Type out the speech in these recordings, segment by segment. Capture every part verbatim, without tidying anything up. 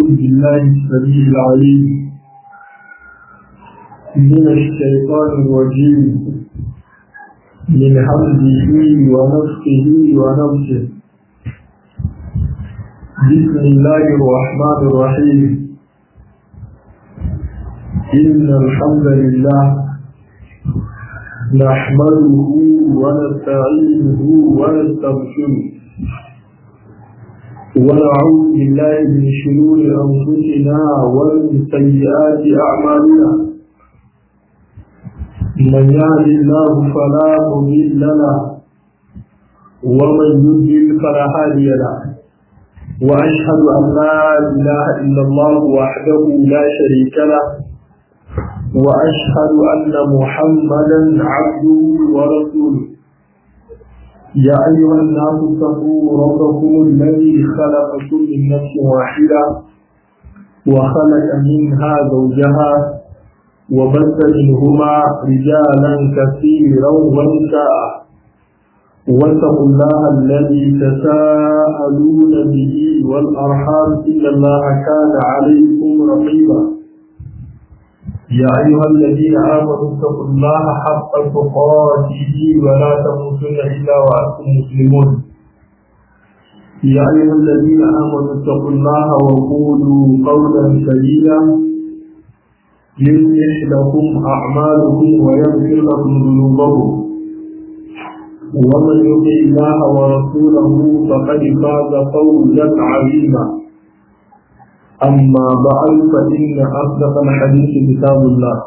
أعوذ بالله السميع العليم من الشيطان الرجيم من حمده ونفسه ونفسه بسم الله الرحمن الرحيم إن الحمد لله نحمده ونستعينه ونستغفره ونعوذ بالله من شرور أنفسنا ومن سيئات أعمالنا من يهد الله فلا مضل له ومن يضلل فلا هادي له وأشهد أن لا إله إلا الله وحده لا شريك له وأشهد أن محمدا عبده ورسوله يا أيها الناس اتقوا ربكم الذي خلقكم من نفس واحدة وخلق منها زوجها وبث منهما رجالا كثيرا ونساء واتقوا الله الذي تساءلون به والأرحام إن الله كان عليكم رقيبا يا أيها الذين آمنوا اتقوا الله حق تقاته ولا تموتن إلا وأنتم مسلمون يا أيها الذين آمنوا اتقوا الله وقولوا قولا سديدا يصلح لكم أعمالكم ويغفر لكم ذنوبكم ومن يطع الله ورسوله فقد فاز فوزا عظيما أما بعد فإن أصدق الحديث كتاب الله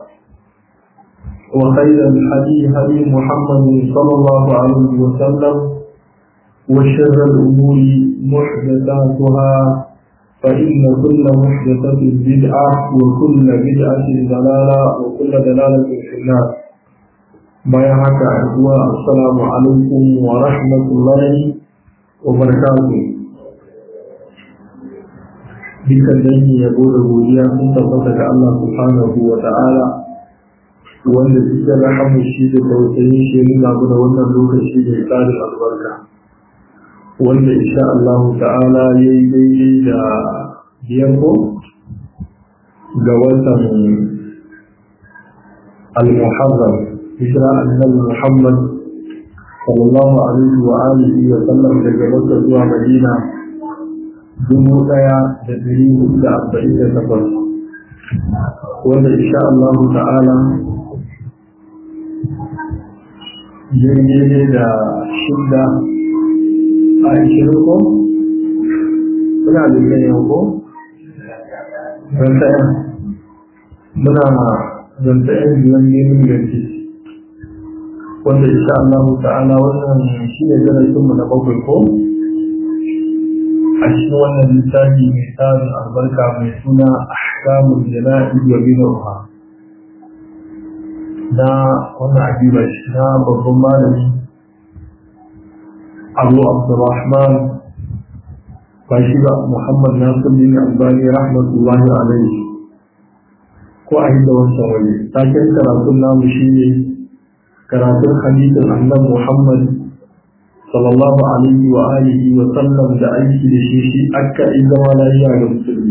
وخير الحديث هدي محمد صلى الله عليه وسلم وشر الأمور محدثاتها فإن كل محدثة بدعة وكل بدعة ضلالة وكل ضلالة في النار. ما يحكى السلام عليكم ورحمة الله وبركاته. dukkan dangi ya gode godiya sun tabbata ga Allah subhanahu wa ta'ala wanda cikin rahamu shi da tausayin shi nuna mu da wannan lokaci da tsarin albarka wanda insha Allah ta'ala ya yi daidai da biyar ko ga watan al-muharram hijira annabi Muhammad sallallahu alaihi wa alihi wa sallam daga Makka zuwa Madina dubu ɗaya da ɗari hudu da arba'in da takwas wanda insha Allah ta'ala daidai da shida a ishirin ko muna da yanayin ko zantayen muna zantayen biyan neman yanki wanda insha Allah ta'ala wannan shi ne darasinmu na bakwai ko a cikin wannan littafi mai tsarin albarka mai suna ahkamul jana'iz wa bid'ah na wannan ajiba shi na babban malami Abu Abdurrahman Bashir Muhammad Nasiruddin Albani rahmatullahi alaihi ko a inda wancan waje taken karatun namu shine karatun hadisin annabi Muhammad sallallahu alaihi wa alihi wa sallam da aiki da shi shi aka yi zama lafiya ga musulmi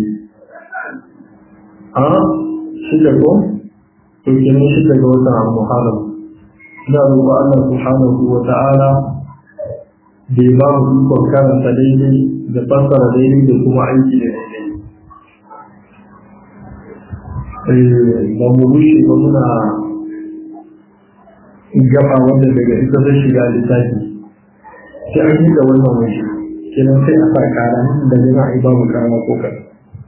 a shi da ko to kenan shi daga watan muharram ina roƙo Allah subhanahu wa ta'ala da ya ba mu ikon karanta daidai da fassara daidai da kuma aiki da daidai ba mu rushe ba muna gaba wanda daga ita zai shiga littafi sai an yi da wannan waje kenan sai a sa kara da zai a yi babu kara ko kan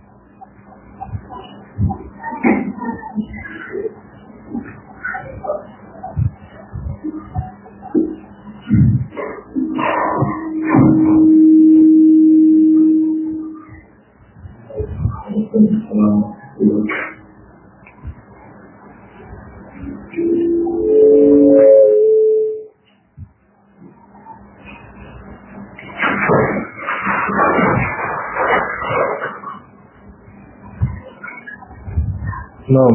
نعم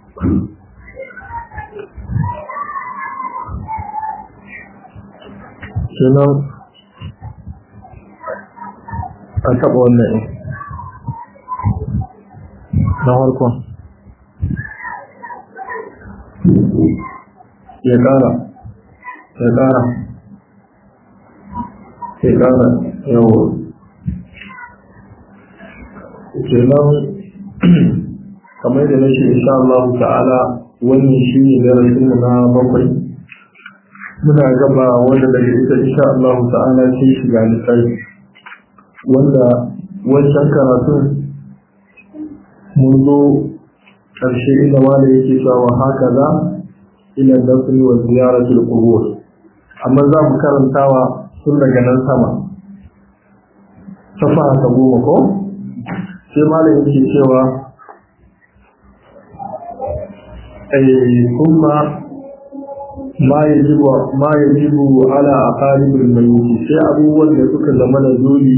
kenan a taɓa wannan na farkon ya ƙara ya ƙara ya ƙara yawo kenan kamar da nake insha Allah ta'ala wannan shi ne darasin mu na bakwai muna gaba wanda daga ita insha Allah ta'ala sai shiga lissafi wanda wancan karatun mun zo ƙarshe inda wanda yake cewa haka za ila dafni wa ziyaratul qubur amma za mu karantawa tun daga nan sama safa ta goma ko sai malam yake cewa ay kuma ma yajibu ma yajibu ala aqaribil mayyit sai abubuwan da suka zama da dole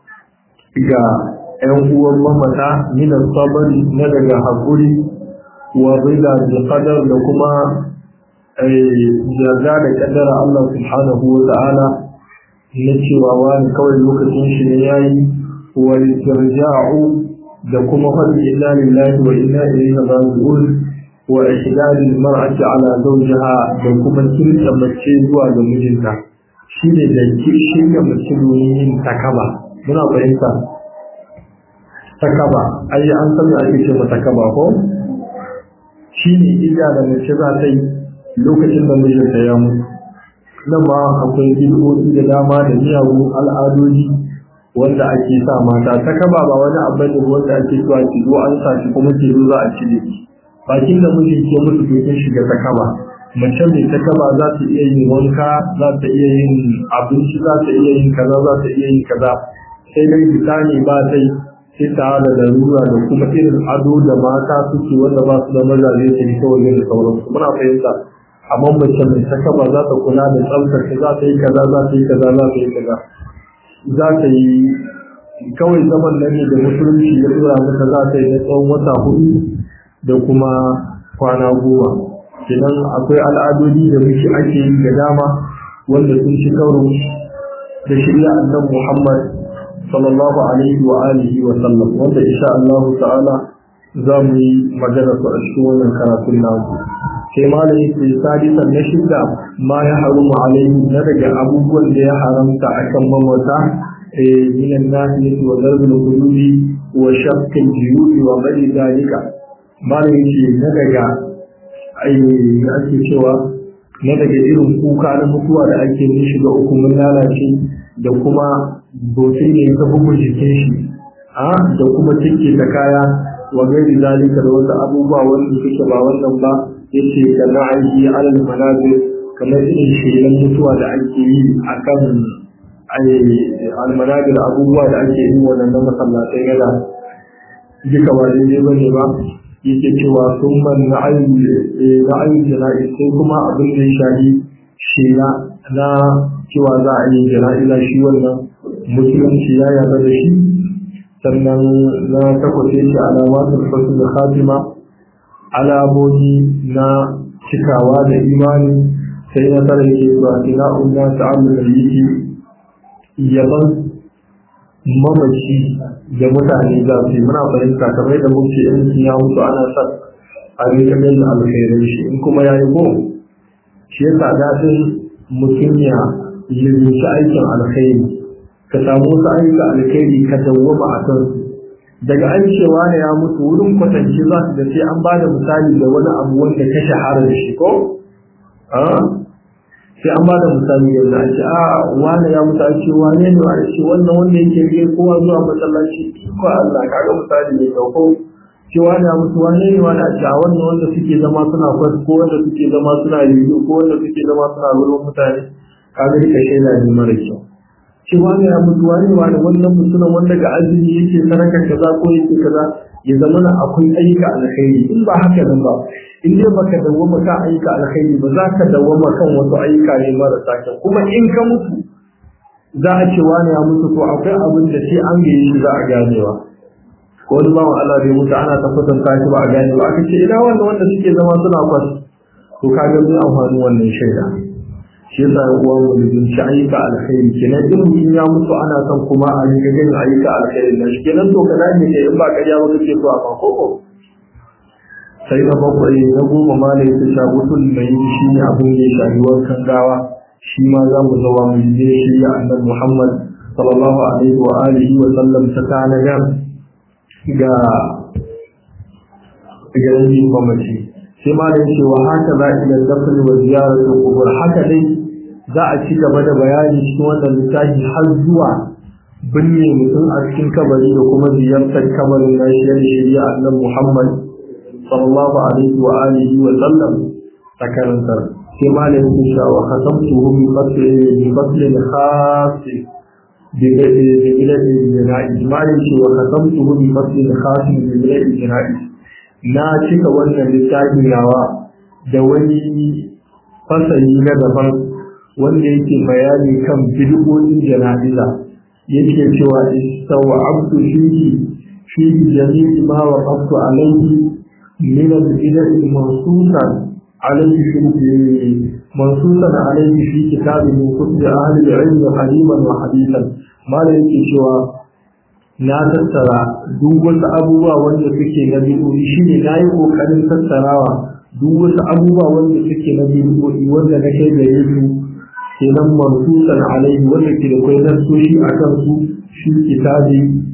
ga ƴan uwan mamata min sabari na daga hakuri wa rida da qadar da kuma yarda da kaddara Allah subhanahu wa ta'ala na cewa wani kawai lokacin shi ne yayi wal irja'u da kuma fadi inna lillahi wa inna ilaihi raji'un wa ihdad al mar'ati ala zawjiha da kuma kirka mace zuwa ga mijinta shine da shi ne mace domin takaba muna fahimta takaba ai an san da ake ce mata takaba ko shine ida da mace za ta yi lokacin da mijinta ya mutu nan ma akwai bid'o'i da dama da miyagun al'adodi wanda ake sa mata takaba ba wani abu ne wanda ake cewa ki zo an sa shi kuma ki zo za a cire bakin da miji ke mutu to kin shiga takaba mace mai takaba za ta iya yin wanka za ta iya yin abinci za ta iya yin kaza za ta iya yin kaza sai dai bitani ba sai sai ta da larura da kuma irin ado da mata suke wanda ba su da mazaje su yi kawai da sauransu muna fahimta amma mace mai takaba za ta kula da tsaftar za ta yi kaza za ta yi kaza za ta yi kaza za ta yi kawai zaman nan ne da musulunci ya dora mata za ta yi na tsawon wata hudu da kuma kwana goma kenan akwai al'adodi da muke ake yi da dama wanda sun ci karo da shirya annabi Muhammad sallallahu alaihi wa alihi wa sallam wanda insha Allah ta'ala za mu yi magana su a cikin wannan karatun namu sai malami ke sadisan na shida ma ya harumu alaihi na daga abubuwan da ya haramta akan mamata min an-nasi wa darbil qulubi wa shaqqil juyubi wa ghairi dalika malami ce na daga ai da ake cewa na daga irin kuka na mutuwa da ake nishi ga uku mun lalace da kuma botin ne ta bugun jikin shi a da kuma cike da kaya wa ghairi dalika da wasu abubuwa wanda suke ba wannan ba yace da na'ayi alal manazir kamar irin shirin mutuwa da ake yi akan ai al manazir abubuwa da ake yi wannan masallatai gada duka ba dai bane ba yake cewa sun man na'ayi na'ayi jana'i sai kuma abin da ya shafi shira na cewa za a yi jana'iza shi wannan musulunci ya yarda da shi sannan na takwace shi alamatul fasul khatima alamomi na cikawa da imani sai na tare ke zuwa ina umma ta'amul yiki yaban mamaci da mutane za su yi muna fahimta kamar da mun ce in ya mutu ana sa a rika ganin alkhairin shi in kuma ya yi ko shi yasa daɗin mutum ya yi aikin alkhairi ka samu wasu ayyuka alkhairi ka dawwama a kansu daga an cewa ne ya mutu wurin kwatance za su da sai an ba da misali da wani abu wanda ka shahara da shi ko sai an ba da misali yau da ake a wane ya mutu a ce wane ne a ce wannan wanda yake rike kowa zuwa masallaci ko Allah kaga misali ne dauko ce wane ya mutu wane ne wani a ce a wannan wanda suke zama suna kwas ko wanda suke zama suna rigo ko wanda suke zama suna wurin mutane kaga rika shaida ne mara kyau ce wani ya mutu wani wani wannan mutumin wanda ga azumi yake saraka kaza ko yake kaza ya zama na akwai ayyuka alkhairi in ba haka nan ba in dai baka dawwama kan ayyuka alkhairi ba za ka dawwama kan wasu ayyuka ne marasa kyau kuma in ka mutu za a ce wani ya mutu to akwai abin da sai an gaye shi za a ganewa ko wani bawan Allah bai mutu ana tabbatar ta shi ba a gane ba aka ce ina wanda wanda suke zama suna kwas to ka ga mun amfani wannan shaida shi yasa uwa mu din shi ayyuka alkhairi kenan in mutum ya mutu ana son kuma a rika ganin ayyuka alkhairi da shi kenan to kaza ne in ba kariya ba kake so a kan koko sai na bakwai na goma ma da yake shagutul mai shi ne abin da ya shafi wankan gawa shi ma za mu zawa mu yi shirya annabi Muhammad sallallahu alaihi wa alihi wa sallam ta tanadar ga ga yin mamaci sai ma da yake wa haka za ila dafn wa ziyaratul qubur haka dai za a ci gaba da bayani cikin wannan littafi har zuwa binne mutum a cikin kabari da kuma ziyartar kabarin nashi da shirya annabi Muhammad sallallahu alaihi wa alihi wa sallam takarantar sai ma da yake cewa khatamtuhu bi fasl bi fasl khas bi bi biladi jana'i ma da yake wa khatamtuhu bi fasl khas bi biladi jana'i na cika wannan littafin yawa da wani fasali na daban wanda yake bayani kan bid'o'in jana'iza yake cewa istaw'abtu fihi fi jami'i ma waqaftu alayhi min al-bid'a al-mansusan alayhi fi mansusan alayhi fi kitab min kutub ahli al-ilm qadiman wa hadithan mala yake cewa na tattara duk wasu abubuwa wanda suke na bid'o'i shine nayi kokarin tattarawa duk wasu abubuwa wanda suke na bid'o'i wanda na kai gare su kenan mansusan alaihi wanda ke da kai nasoshi a kan su shi kitabi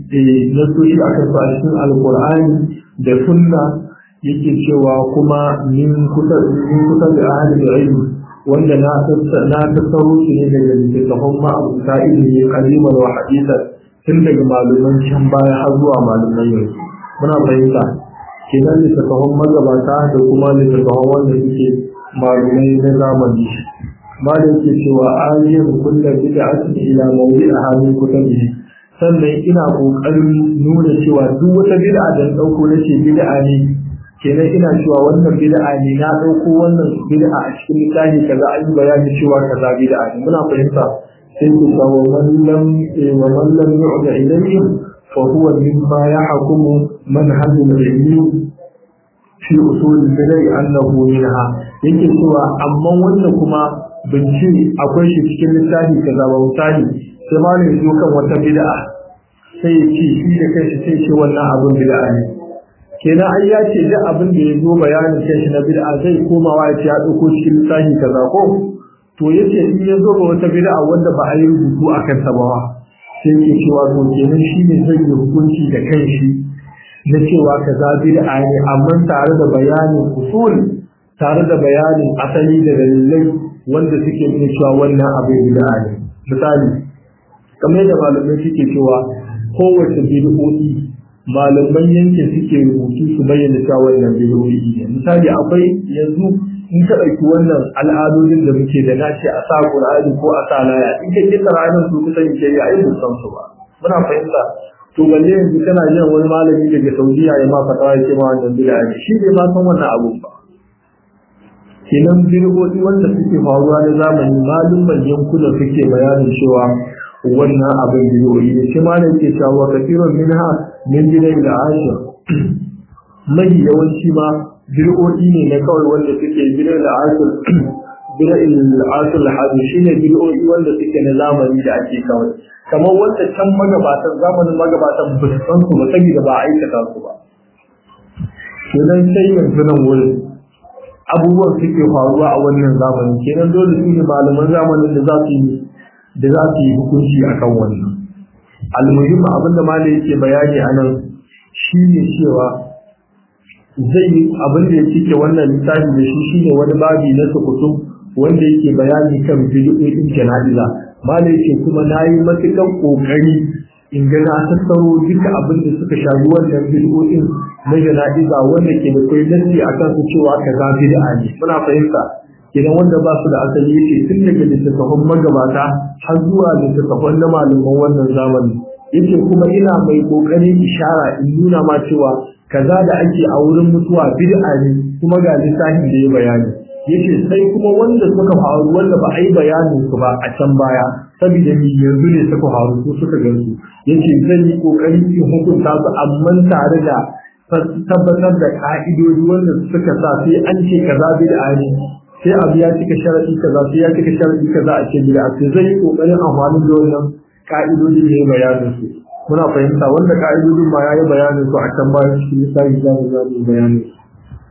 nasoshi a kan su a cikin alkur'ani da sunna yake cewa kuma min kusa min kusa da ahli ilmi wanda na na tasarru su ne daga littattafan ma'abuta ilimi kaliman wa hadisan tun daga maluman can baya har zuwa maluman yanzu muna fahimta kenan littattafan magabata da kuma littattafan wanda suke malumai na zamani ma da yake cewa ayyukan kullu bid'atin ila mawdi'iha min kutubihi sannan ina kokarin nuna cewa duk wata bid'a da dauko nace bid'a ne kenan ina cewa wannan bid'a ne na dauko wannan bid'a a cikin littafi kaza an yi bayani cewa kaza bid'a ne muna fahimta sai ku sawo man lam wa man lam yu'da ilayhi fa huwa mimma yahkumu manhajul ilmi fi usul bid'a annahu minha yake cewa amma wanda kuma bincike akwai shi cikin littafi kaza ba misali sai ma ne zo kan wata bid'a sai ya ce shi da kanshi sai ce wannan abun bid'a ne kenan ai ya ce duk abin da ya zo bayanin kanshi na bid'a zai komawa ya ce ya dauko cikin littafi kaza ko to yace in ya zo ga wata bid'a wanda ba a yi rubutu akan ta ba sai ya cewa to kenan shi ne zai yi hukunci da kanshi na cewa kaza bid'a ne amma tare da bayanin usul tare da bayanin asali da dalilai wanda suke nuna cewa wannan abin bid'a ne misali kamar da malamai suke cewa kowace bid'o'i malaman yankin suke rubutu su bayyana cewa wannan bid'o'i ne misali akwai yanzu in ka ɗauki wannan al'adodin da muke da nace a sa Qur'ani ko a sa laya in ka kisa ranar su kusa in ce ai mun san su ba muna fahimta to balle yanzu kana jin wani malami daga Saudiya ya ma fatawa ya ce ma wannan bid'a ne shi bai ma san wannan abun ba kenan birgodi wanda suke faruwa na zamani malumman yankunan suke bayanin cewa wannan abin birgodi ne shi malam ke cewa kafirun minha min bidai da aisha mai yawanci ma birgodi ne na kawai wanda suke bidai da aisha bidai da aisha alhadi shine birgodi wanda suke na zamani da ake kawai kamar wanda can magabatan zamanin magabatan ba su san su ba saboda ba a aikata su ba kenan sai yanzu nan wurin abubuwan suke faruwa a wannan zamani kenan dole su ne malaman zamanin da za su yi da za su yi hukunci akan wannan almuhim abinda malai yake bayani anan shine cewa zai yi abinda ya cike wannan littafi da shi shine wani babi na sukutum wanda yake bayani kan bid'o'in jana'iza malai yake kuma nayi matukan kokari in ga na tattaro duka abin da suka shafi wannan bid'o'in na jana'iza wanda ke da kai nasi akan su cewa kaza bid'a ne muna fahimta idan wanda ba su da asali yake tun daga littattafan magabata har zuwa littattafan na malaman wannan zamani yake kuma ina mai kokarin ishara in nuna ma cewa kaza da ake a wurin mutuwa bid'a ne kuma ga littafin da ya bayani yake sai kuma wanda suka faru wanda ba a yi bayanin su ba a can baya saboda ni yanzu ne suka faru ko suka gansu yace zan yi kokari in hukunta su amma tare da tabbatar da ka'idodi wanda suka sa sai an ce kaza bid'a ne sai abu ya cika sharadi kaza sai ya cika sharadi kaza a ce bid'a sai zai yi kokarin amfani da wannan ka'idodi ne bayanin su muna fahimta wanda ka'idodin ma yayi bayanin su a can baya cikin misali da za mu bayanin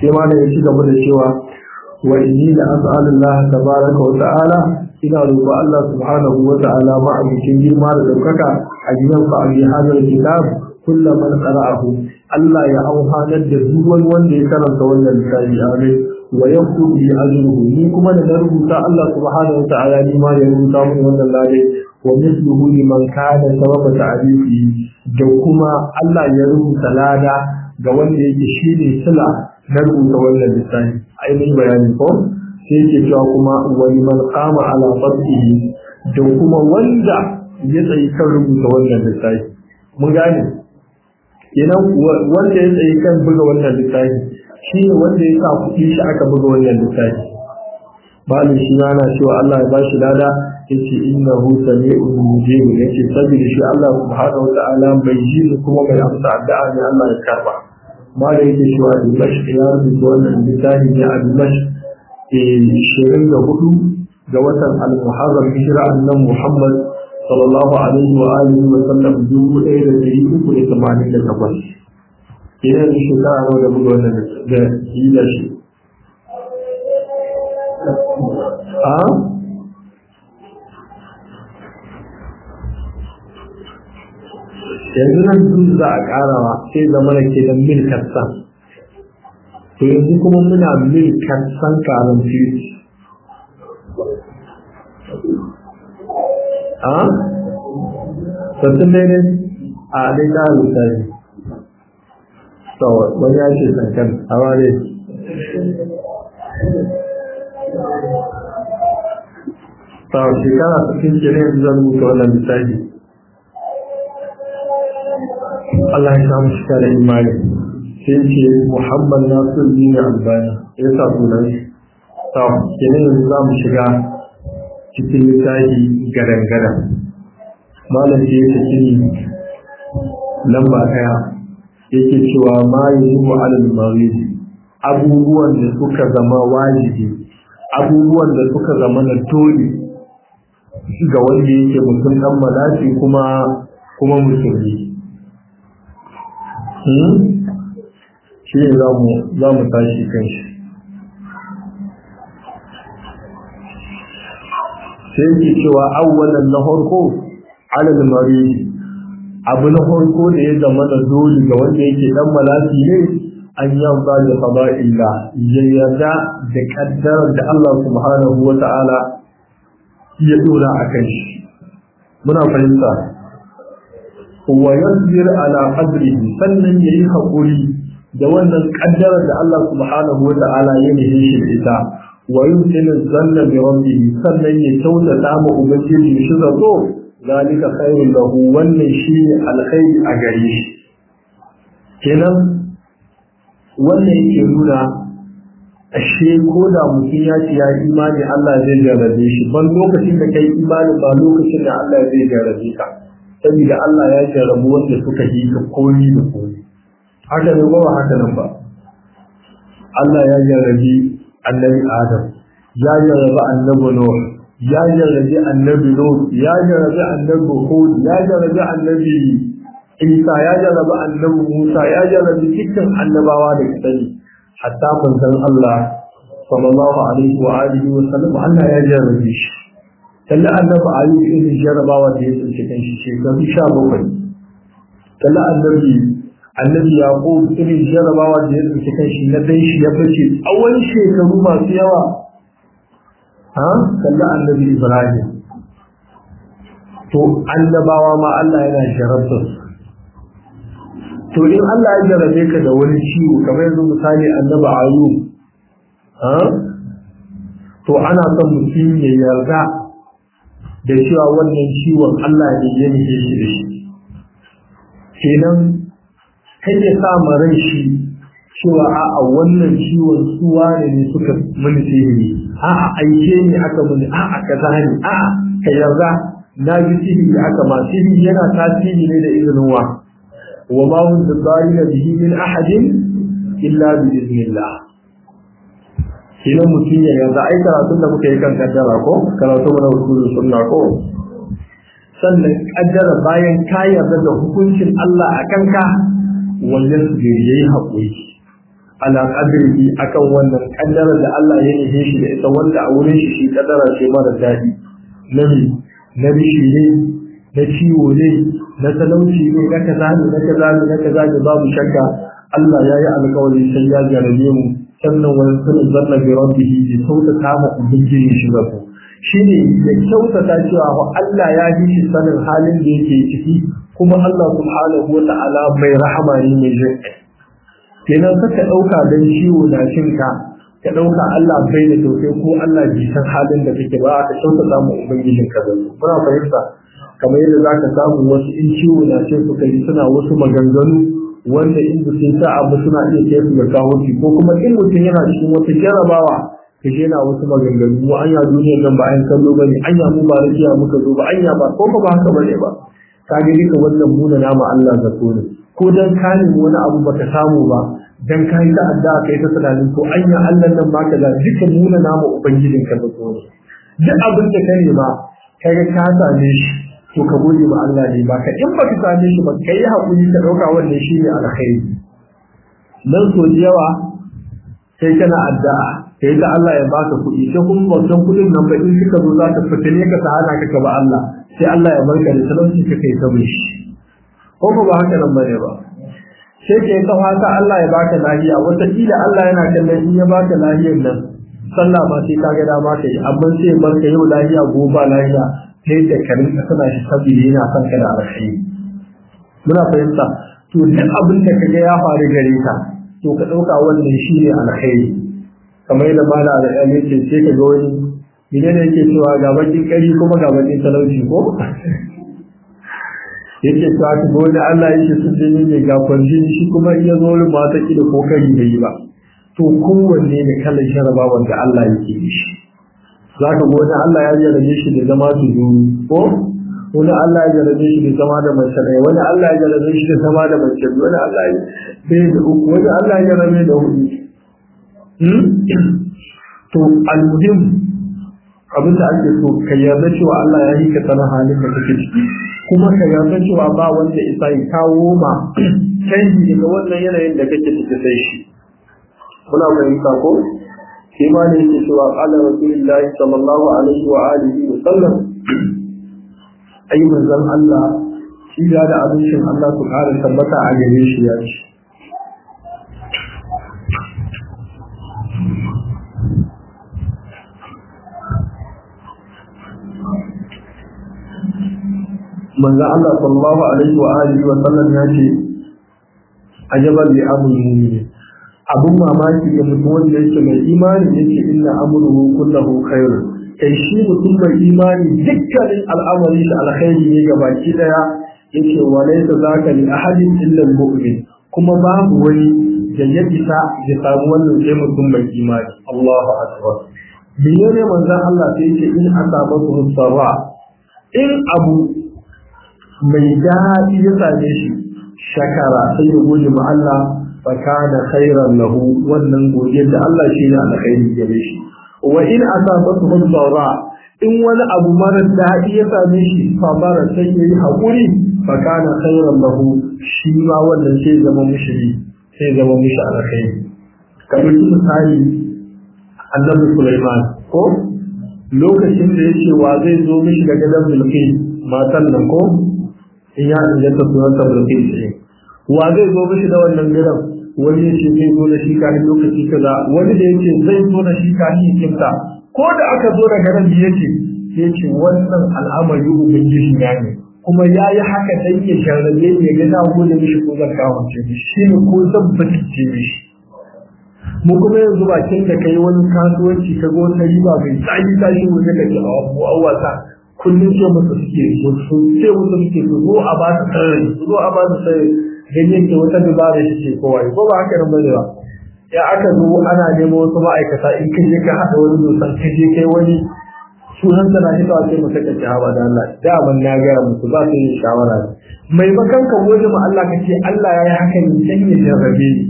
sai ma da ya ci gaba da cewa wa inni la as'alullah tabaraka wa ta'ala ina roƙo Allah subhanahu wa ta'ala ma a cikin girma da daukaka a gidan fa a hadal kitab kullu man qara'ahu Allah ya auhanar da duk wani wanda ya karanta wannan littafi amin wa yaktubu bi ajrihi ni kuma da na rubuta Allah subhanahu wa ta'ala ni ma ya rubuta mun wannan lade wa mithluhu liman kana sababa ta'rifi da kuma Allah ya rubuta lada ga wanda yake shine sila na rubuta wannan littafi ainihin bayani ko sai yake cewa kuma wani man qama ala fatihi da kuma wanda ya tsayi kan rubuta wannan littafi mun gane kenan wanda ya tsayi kan buga wannan littafi shi ne wanda ya sa kuɗi shi aka buga wannan littafi malin shi yana cewa Allah ya bashi lada yace innahu sami'un mujib yace saboda shi Allah subhanahu wa ta'ala bai ji kuma bai amsa addu'a ne Allah ya karba malin yake cewa Dimash ya rubuta wannan littafi ne a Dimash shirin da hudu ga watan al-Muharram hijira annabi Muhammad sallallahu alaihi wa alihi wa sallam dubu ɗaya da ɗari uku da tamanin da takwas kenan da shekara nawa da buga wannan da yi da shi a yanzu nan duk za a karawa sai zama da ke da mil katsan to yanzu kuma muna mil katsan karin fiye a sassan daidai a dai karin misali sau wani ya ce sankan a ware sau shekara cikin kere zan muka wannan misali Allah ya samu shika da imani sai ce Muhammad Nasir bin Albani ya sa sunan sau kere yanzu za mu shiga cikin littafi gadan-gadan malam ce ya tafi lamba ɗaya yake cewa ma yuzu alal marid abubuwan da suka zama wajibi abubuwan da suka zama na dole ga wanda yake mutum dan malafi kuma kuma musulmi hmm shi ne zamu zamu tashi kan shi sai yake cewa awwalan na farko alal marid abu na farko da ya zama da dole ga wanda yake dan malafi ne an yarda da qada'illah ya yarda da kaddarar da Allah subhanahu wa ta'ala ya dora akan shi muna fahimta wa yasbir ala qadrihi sannan yayi hakuri da wannan kaddarar da Allah subhanahu wa ta'ala ya nihin shi da ita wa yumkinu zanna bi rabbih sannan ya kyautata ma ubangiji shi zato zalika khairul lahu wannan shine alkhairi a gare shi kenan wannan yake nuna ashe ko da mutum ya ce ya imani Allah zai jarrabe shi ban lokacin da kai imani ba lokacin da Allah zai jarrabe ka saboda Allah ya jarrabu wanda suka yi ka koyi da koyi haka ne ba haka nan ba Allah ya jarrabi annabi Adam ya jarrabi annabi Nuh ya jarrabi annabi Lut ya jarrabi annabi Hud ya jarrabi annabi Isa ya jarrabi annabi Musa ya jarrabi dukkan annabawa da kadai hatta manzon Allah sallallahu alaihi wa alihi wa sallam Allah ya jarrabe shi kalla annabi Ayyub irin jarrabawa da ya tsinci kan shi shekaru sha bakwai kalla annabi annabi Yaqub irin jarrabawa da ya tsinci kan shi na dan shi ya bace tsawon shekaru masu yawa ha kalla annabi Ibrahim to annabawa ma Allah yana jarabta to in Allah ya jarabe ka da wani ciwo kamar yanzu misali annabi Ayyub ha to ana son mutum ya yarda da cewa wannan ciwon Allah ne ya nike shi da shi kenan kai ya sa ran shi cewa a'a wannan ciwon suwa ne suka muni sihiri a'a aike ne aka muni a'a kaza ne a'a ka yarda na ji sihiri aka ma sihiri yana tasiri ne da izinin wa wa ma hum bidarina bihi min ahadin illa bi idnillah kenan mutum ya yarda ai karatun da muka yi kan kaddara ko karatu mana usulul sunna ko sannan kaddara bayan ka yarda da hukuncin Allah a kanka wajen yayi haƙuri ala qadrihi akan wannan kaddarar da Allah ya yi shi da ita wanda a wurin shi shi kaddara ce mara daɗi nabi na bishi ne na ciwo ne na talauci ne na kaza ne na kaza ne na kaza ne babu shakka Allah ya yi alƙawari sai ya jarabe mu sannan wani sunan zanna bi rabbihi bi kyautata ma ubangiji shi ba ko shine ya kyautata cewa Allah ya yi shi sanin halin da yake ciki kuma Allah subhanahu wa ta'ala mai rahama ne mai jinƙai kenan ka dauka dan ciwo na cinka ka dauka Allah bai da tausayi ko Allah bai san halin da kake ba ka kyautata ma ubangijin ka zan muna fahimta kamar yadda zaka samu wasu in ciwo na cin su kai suna wasu maganganu wanda in sun sa abu suna iya kai su ga kawo ko kuma in mutum yana cikin wata jarabawa ka je na wasu maganganu mu anya duniyar nan ba an kallo bane anya mu ba rakiya muka zo ba anya ba ko ba haka bane ba ka ga duka wannan muna nama Allah zato ne ko dan kani wani abu baka samu ba dan kai ta addu'a kai ta tunanin ko anya Allah nan ba ka da duka muna nama ubangijin ka zato ne duk abin da kare ba kaga ka same shi to ka gode ma Allah ne ba ka in baka same shi ba kai hakuri ka dauka wannan shine alkhairi dan so yawa sai kana addu'a sai da Allah ya baka kuɗi sai kuma wannan kuɗin nan ba in kika zo za ka fitine ka ta hana ka ba Allah sai Allah ya barka da talauci ka kai ta mishi ko ba haka nan bane ba sai ke ka fata Allah ya baka lafiya wata kila Allah yana kallon in ya baka lafiyar nan sallah ba sai ka ga dama kai amma sai ya barka yau lafiya gobe lafiya sai da karin ka tana shi saboda yana son ka da alkhairi muna fahimta to duk abin da kaga ya faru gare ka to ka dauka wannan shine alkhairi kamar yadda mala alƙali ce sai ka ga wani idan yake cewa ga bakin kari kuma ga bakin talauci ko yake cewa ta gode Allah yake sun dani ne ga kwanjin shi kuma iya zo rin mata ki da kokari da yi ba to kowanne ne kallon sharaba wanda Allah yake yi shi zaka gode Allah ya jarabe shi da zama su ko wani Allah ya jarabe shi da zama da mace ɗaya wani Allah ya jarabe shi da zama da mace wani Allah ya bai da uku wani Allah ya jarabe da hudu to almuhim abin da ake so ka yarda cewa Allah ya yi ka sanar halin da kake ciki kuma ka yarda cewa ba wanda isa ya kawo ma canji daga wannan yanayin da kake ciki sai shi muna fahimta ko shi ma ne yake cewa qala rasulullahi sallallahu alaihi wa alihi wa sallam ai manzon Allah shi da abincin Allah su kare tabbata a gare shi ya ci manzo Allah sallallahu alaihi wa alihi wa sallam ya ce ajaban li amri mu'min abun mamaki ga mutum wanda yake mai imani yake inna amruhu kulluhu khair kai shi mutum mai imani dukkanin al'amari da alkhairi ne ga baki daya yake walaysa zaka li ahadin illa al-mu'min kuma babu wani da ya isa ya samu wannan sai mutum mai imani Allahu akbar menene manzo Allah sai yake in asabatu sarra in abu mai daɗi ya same shi shakara sai ya gode ma Allah fa kana khairan lahu wannan godiyar da Allah shi ne alkhairi gare shi wa in asabatu dharra in wani abu mara daɗi ya same shi fa bara sai ya yi hakuri fa kana khairan lahu shi ma wannan sai zama mushri sai zama mushi alkhairi kamar misali Annabi Sulaiman ko lokacin da yake wa zai zo mishi daga dan mulki matan nan ko in ya inganta sunan tabbata ce wa zai zo mishi da wannan gidan wani yace zai zo da shi kafin lokaci kaza wani da yace zai zo da shi kafin kimta ko da aka zo daga nan yace yace wannan al'amari ubangiji ya ne kuma yayi haka dan ya sharrabe ya ga na gode mishi ko zan kawo ce shi ne ko tabbata ce mishi mu kuma yanzu bakin da kai wani kasuwanci ka go ta riba bai tsaki tashi wanda kake a abu awata kullum ce musu suke su ce musu suke su zo a ba su sarari su zo a ba su sarari don yake wata dubara shi ce kowa ko ba haka nan bane ba ya aka zo ana neman wasu ma'aikata in ka je ka haɗa wani dosan ka je kai wani sunan sana shi kawai sai mutum ka ci hawa da Allah da ban na gaya musu ba su yi shawara mai bakan ka gode ma Allah ka ce Allah ya yi haka ne dan ya jarrabe ni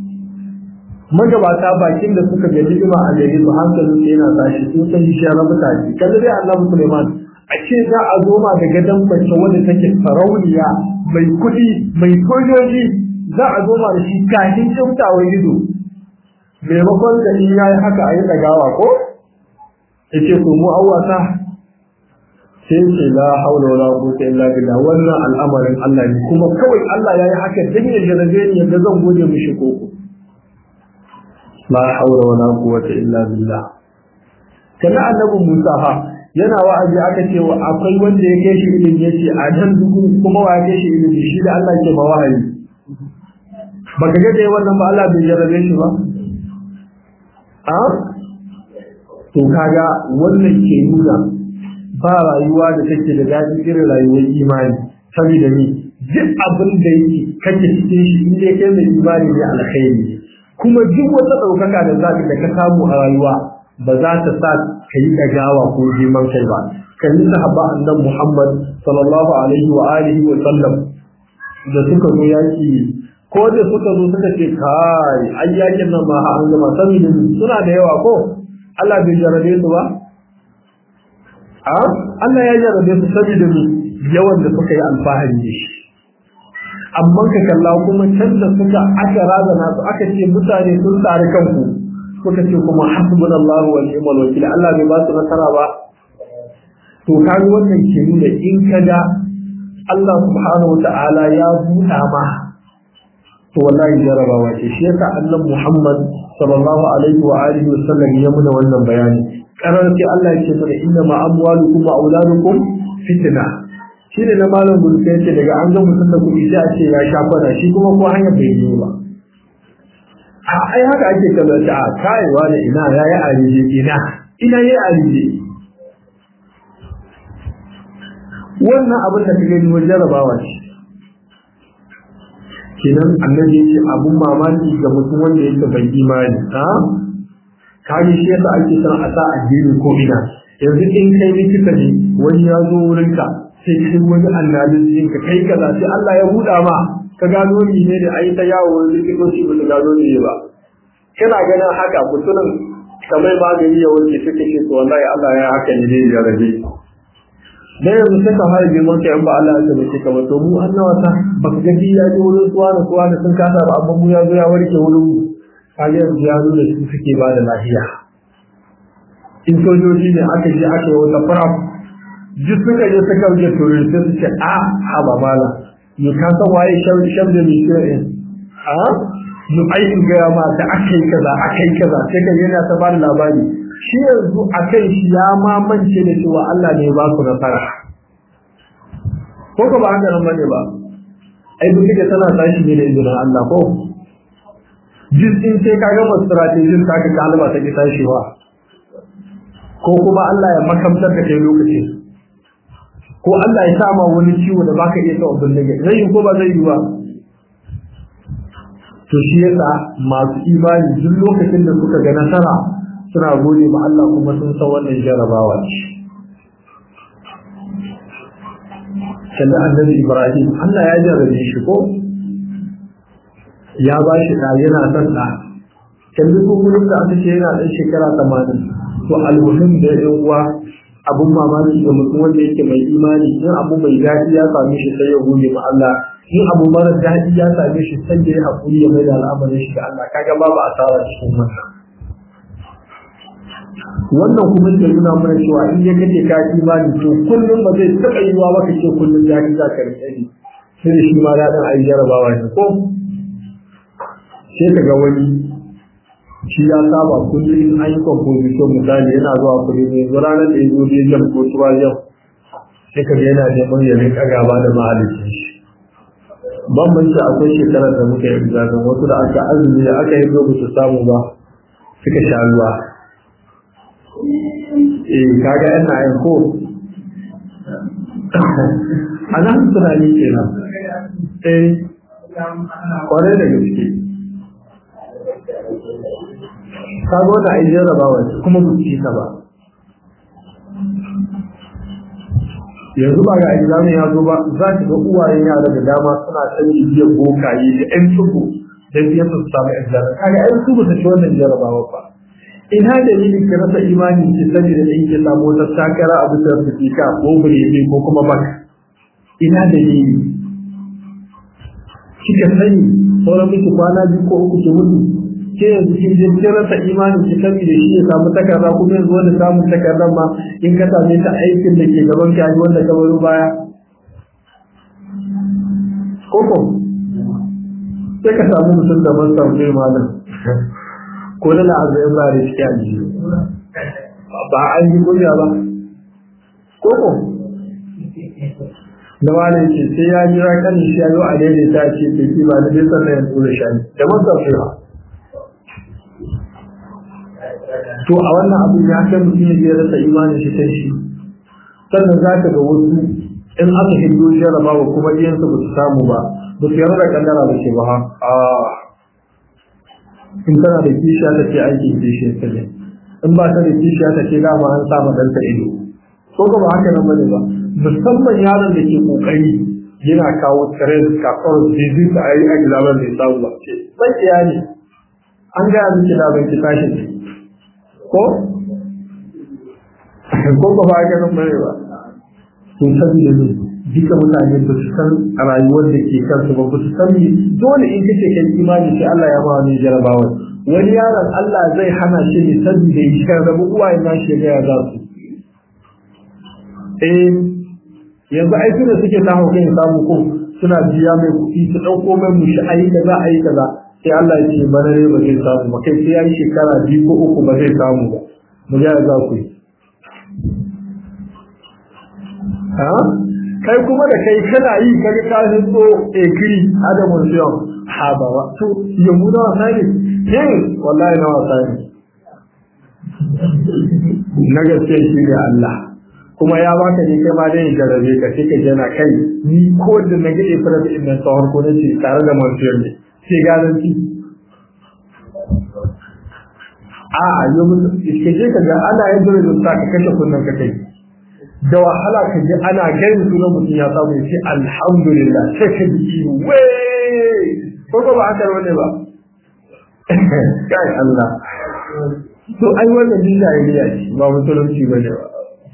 magabata bakin da suka ga ni'ima a gare su hankalin su yana tashi sun san shi ya rabu tashi kalle dai Allah Sulaiman a ce za a zo ma da gadan mace wanda take sarauniya mai kudi mai sojoji za a zo ma da shi kafin kyautawar ido maimakon da in yayi haka a yi ɗagawa ko yace to mu awwata sai ce la haula wala quwwata illa billah wannan al'amarin Allah ne kuma kawai Allah yayi haka dan ya jarabe ni yadda zan gode mishi koko la haula wala quwwata illa billah kana annabi Musa ha yana wa'azi aka ce wa akwai wanda ya kai shi ilimi yace a dan duku kuma wa ya kai shi ilimi shi da Allah ke ba wahayi baka ga da wannan ba Allah bai jarabe shi ba a to kaga wannan ke nuna ba rayuwa da take da daɗi irin rayuwar imani saboda ni duk abin da yake kake cikin shi in dai kai mai imani ne alkhairi kuma duk wata ɗaukaka da za ka samu a rayuwa ba za ta sa ka yi ɗagawa ko girman kai ba kan yi sahaba annan Muhammad sallallahu alaihi wa alihi wa sallam da suka zo yaki ko da suka zo suka ce kai ai yakin nan ma an gama saboda suna da yawa ko Allah bai jarabe su ba a Allah ya jarabe su saboda yawan da suka yi alfahari da shi amma ka kalla kuma can da suka aka razana su aka ce mutane sun tsare kanku suka ce kuma hasbunallahu wa ni'mal wakil Allah bai ba su nasara ba to kaga wannan ke nuna in kaga Allah subhanahu wata'ala ya buɗa ma to wallahi jarabawa ce shi yasa annabi Muhammad sallallahu alaihi wa alihi wa sallam ya muna wannan bayani karar sai Allah ya ce mana inna ma amwalukum wa auladukum fitna shi ne na malam gulke yace daga an ga mutum da kuɗi sai a ce ya sha fada shi kuma ko hanya bai yi ba a ai haka ake kallon ta a kaiwa da ina yayi arije ina ina yayi arije wannan abin da kake yi jarabawa ce kenan annabi yace abun mamaki ga mutum wanda yake bai imani ha kaji shi yasa ake son a sa addini ko ina yanzu in kai likita ne wani ya zo wurinka sai kai wani annabin din ka kai kaza sai Allah ya buɗa ma ka gano ni ne da ayi ta yawo likitoci ba su gano ni ba kana ganin haka mutumin kamar magani ya wuce suke ce to wallahi Allah ya haka ne ne ya rabe dan yanzu sai ka fara girman kai in ba Allah ya tabbata ka ba to mu annawa ta baka ga ya ji wurin suwa da suwa da sun kasa ba amma mu ya zo ya warke wurin mu kaga yanzu ya nuna su suke ba da lafiya in sojoji ne aka je aka yi wata fara duk suka je suka wuce turin sai su ce a a ba mala yi ka san waye shan da mai shirin a yi aikin gaya ma da aka yi kaza aka yi kaza sai ka yana ta bada labari shi yanzu a kai shi ya ma mance da cewa Allah ne ba su nasara ko ka ba haka nan bane ba ai duk da tana tashi ne da izinin Allah ko jisin sai ka gama strategin ka ka kalma ta ki tashiwa ko kuma Allah ya makamtar da kai lokacin ko Allah ya sama wani ciwo da baka iya tsawon bindige zai yi ko ba zai yi ba to shi yasa masu imani duk lokacin da suka ga nasara suna gode ma Allah kuma sun san wannan jarabawa ce sai annabi Ibrahim Allah ya jarabe shi ko ya ba shi da yana son da kalli ko gurin da aka ce yana dan shekara tamanin to almuhim da yan uwa abun mamaki ga mutum wanda yake mai imani in abu mai daɗi ya same shi sai ya gode ma Allah in abu mara daɗi ya same shi sai ya hakuri ya mai da al'amarin shi ga Allah kaga babu asara cikin wannan wannan kuma ke nuna mana cewa in ya kace ka imani to kullum ba zai taɓa yiwa ba kace kullum daɗi za ka rike ni sai shi ma daɗin ayi jarabawa ne ko sai ka ga wani shi ya saba kullum an yi composition misali yana zuwa kudi ne ranar da ya zo da jam ko tuwa yau sai ka yana neman ya rika gaba da mahalicin shi bambanci akwai shekarar da muka yi zazen wasu da aka azumi da aka yi zo su samu ba suka sha ruwa eh kaga yana yin ko ana tunani kenan eh kwarai da gaske kago da ai jarrabawa kuma ba ci ta ba yanzu ba ga examen ya zo ba za ki ga uwayen yara da dama suna san biyar bokaye da ɗan tuku da biyar su samu examen kaga ai su ba su ci wannan jarrabawa ba ina da yin ki rasa imani ki sani da in ki samu wata takara a bisa fitika ko burebe ko kuma bak ina da yin kika sani sauran miki kwana biyu ko uku ki mutu ke yanzu kin je kin rasa imanin ki saboda shi ya samu takarda kuma yanzu wanda samun takardar ma in ka same ta aikin da ke gaban ka wanda ka baro baya koko sai ka samu mutum da ban samu malam ko da la'azai ba da shi a jiyo ba an yi kunya ba koko da malam ce sai ya jira kan shi ya zo a daidaita ce ke ki ba da bai sannan ya tura shani da ban samu ba to a wannan abin ya kai mutum ya rasa imanin shi sai shi sannan za ka ga wasu in aka hindu jarabawa kuma iyansu ba su samu ba ba su yarda kaddara da ke ba ha a in tana da kishiya ta ce aikin kishiya ta ne in ba ta da kishiya ta ce dama an samu ɗanta ido ko ba haka nan bane ba musamman yaron da ke kokari yana kawo stress kafin disease a yi a gilabar da ya samu ba ce sai iyali an gaya miki labar ki tashi ko ko ba haka nan bane ba to saboda ne duka mutane ba su san a rayuwar da ke kansu ba ba su san dole in kace kai imani sai Allah ya ba wani jarabawa wani yaron Allah zai hana shi ne saboda ya sharrabu uwaye na shi ga ya za su eh yanzu ai suna suke ta hauka ya samu ko suna biya mai kuɗi su ɗauko mai mushi ayi kaza ayi kaza sai Allah ya ce bana ne ba zai samu ba kai sai ya yi shekara biyu ko uku ba zai samu ba mu ga za ku yi ha kai kuma da kai kana yi kaga ka hinto ekiri adamun siyon ha ba wa to yamu na wasa ne yin wallahi na wasa ne na gaske shi ne Allah kuma ya baka ne kai ma dai jarabe ka sai ka jana kai ni ko da na ga ifra da inda tsawon ko ne tare da mansiyar ne sai garanti a yau mun iske je ka ga ana yin dole da ka kashe kunnan ka kai da wahala ka ji ana gani sunan mutum ya samu ya ce alhamdulillah sai ka ji wai ko ba aka wane ba kai Allah to ai wannan billahi ya ce ba musulunci bane ba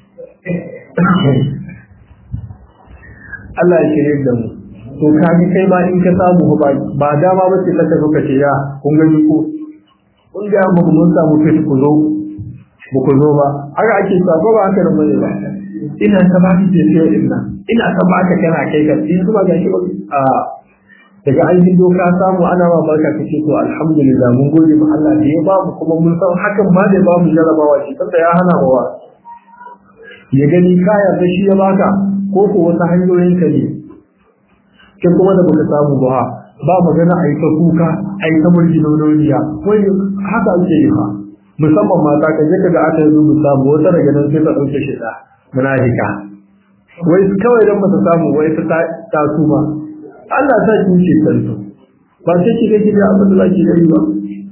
Allah ya kire da mu to kaji kai ma in ka samu ba ba dama ba ce ka zo ka ce ya kun gani ko kun ga mu mun samu kai ku zo ku zo ba haka ake sa ba haka nan bane ba ina ta ba ki sai ina ina ta ba ka kana kai ka in kuma ga shi a daga ainihin doka samu ana ma barka kace to alhamdulillah mun gode ma Allah da ya ba mu kuma mun san hakan ma da ba mu jarabawa shi kanta ya hana wa ya gani kaya da shi ya baka ko ko wata hanyoyin ka ne kin kuma da baka samu ba ba magana ai ta kuka ai ta murjinoniya wai haka ake yi fa musamman mata ka je kaga aka yi samu wata daga nan sai ta dauke shi da munafika wai kawai dan ba ta samu wai ta ta tuma Allah sa ki ce tantu ba sai ki ga gida abin da zaki yi ba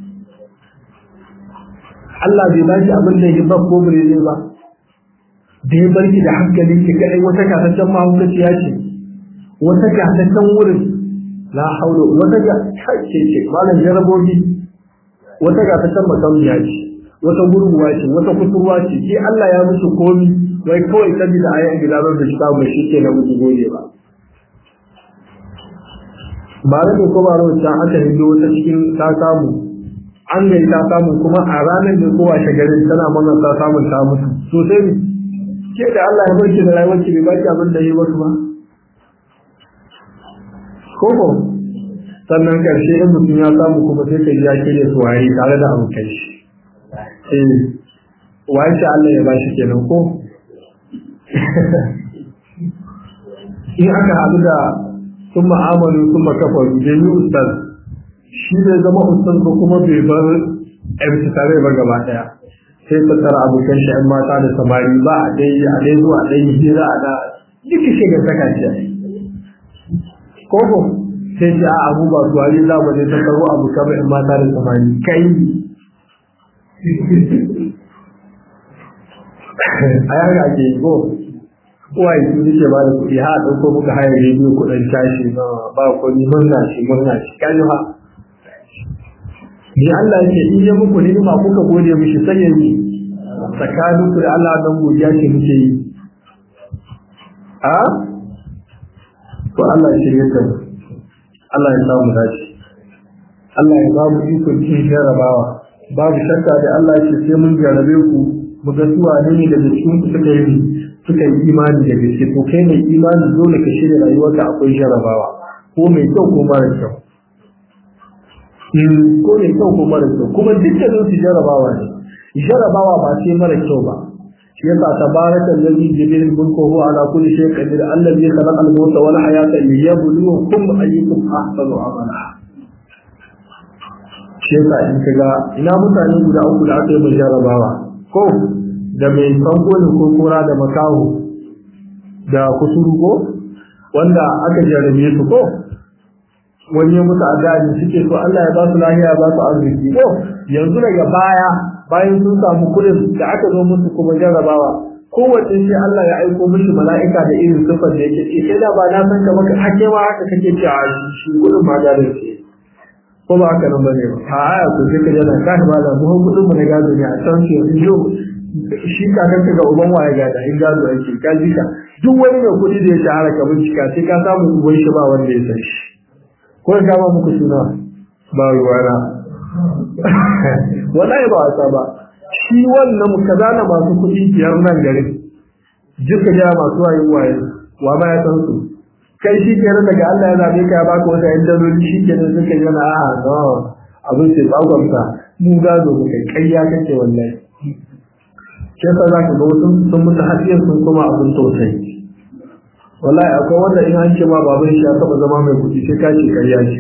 Allah bai ba ki abin da yake ba ko bare ne ba da ya barki da hankalin ki kai wata kasashen mahaukaciya ce wata kasashen wurin la haula wata ga ce ce malam jarabobi wata kasashen makamiya ce wata gurguwa ce wata kusurwa ce ke Allah ya musu komi wai kawai sabida ayan gidanar da shi ta ba shi ke na musu gode ba ba da ko ba rawata aka hindo wata cikin ta samu an ga ta samu kuma a ranar da kowa shagarin tana mana ta samu ta mutu to sai ke da Allah ya barki da rayuwar ki bai baki abin da yi wasu ba koko sannan karshe in mutum ya samu kuma sai ka ji ya kire su waye tare da abokai shi eh waye shi Allah ya bashi kenan ko in aka haɗu da sun ma'amalu sun makafaru da yi ustaz shi bai zama ustaz ba kuma bai bar abinci tare ba gaba ɗaya sai ta tsara abokan shi ‘yan mata da samari ba a dai a dai zuwa ɗaya hira a da duka shiga saka ce koko sai ce a abu ba su wari za mu ne ta karo abokan ‘yan mata da samari kai a yaga ake yi ko uwaye su suke ba da kuɗi ha ɗauko muka hayar rediyo kuɗin tashi na ba kuɗi murna shi murna shi kaji ha ni Allah yake in ya muku ni'ima kuka gode mishi sai ya yi tsakanin ku da Allah dan godiya ce muke yi a to Allah ya shirye ka Allah ya samu dace Allah ya ba mu ikon cin jarabawa babu shakka da Allah ya ce sai mun jarabe ku mu ga su wane ne daga cikin ku suka yi suka yi imani da gaske to kai mai imani dole ka shirya rayuwarka akwai jarabawa ko mai kyau ko mara kyau ko mai kyau ko mara kyau kuma dukkanin su jarabawa ne jarabawa ba sai mara kyau ba shi yasa tabarakal ladhi jibril mulkuhu ala kulli shay'in qadir alladhi khalaqa al-mauta wal hayata liyabluwakum ayyukum ahsanu amala shi yasa in kaga ina mutane guda uku da aka yi mai jarabawa ko da mai fanko ne ko kora da makaho da kusuru ko wanda aka jarabe su ko wani ya mutu addu'a suke so Allah ya ba su lafiya ya ba su arziki ko yanzu daga baya bayan sun samu kudin da aka zo musu kuma jarabawa kowace sai Allah ya aiko mishi mala'ika da irin sifar da yake ce sai da ba na san ka maka hake ma haka kake ce a shi kudin ma da ce ko ba haka nan bane ba a aya ko sai ka yana ka ba da mu kudin mu na gado ne a san shi yau shi ka kanka ga uban waye gada in gado ake ka ji ka duk wani mai kudi da ya shahara ka bincika sai ka samu uban shi ba wanda ya san shi ko ga ba muku suna ba ruwana wallahi ba wasa ba shi wannan kaza na masu kuɗi biyar nan gari jika ja masu waye waye wa ma ya san su kai shi ke daga Allah ya zabe ka ya baka wata yan daloli shi ke da suka yana a no abin sai bagonsa mu gado mu kai kayya kake wallahi ke sa za ka ga wasu sun mutu hasiyar sun kuma abin tausayi wallahi akwai wanda in an ce ma baban shi ya taba zama mai kuɗi sai ka ce kayya ce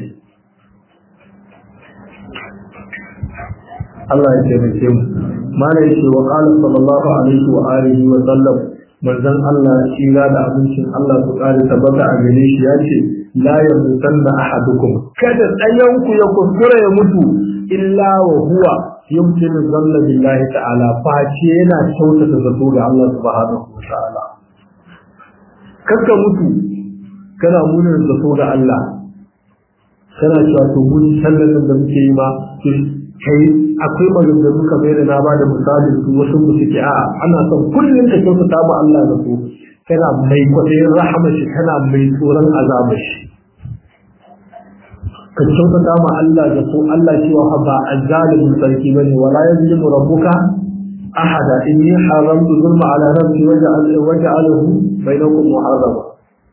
Allah ya taimake mu mana yake wa qala sallallahu alaihi wa alihi wa sallam manzon Allah shi da abincin Allah su kare tabbata a gare shi yace la yamutanna ahadukum kada tsayan ku ya kuskure ya mutu illa wa huwa yumtinu zanna billahi ta'ala fa ce yana kyautata zato ga Allah subhanahu wa ta'ala kakka mutu kana munin zato ga Allah kana cewa to mun sallan da muke yi ma kai akwai maganganu kamar yadda na bada misalin su wasu mu suke a ana son kullum ka kyautata ma Allah da su kana mai kwaɗayin rahama shi kana mai tsoron azabar shi ka kyautata ma Allah da su Allah cewa ba azzalimin sarki bane wala yazlimu rabbuka ahada inni haramtu zulma ala nafsi waja'alahu bainakum muharrama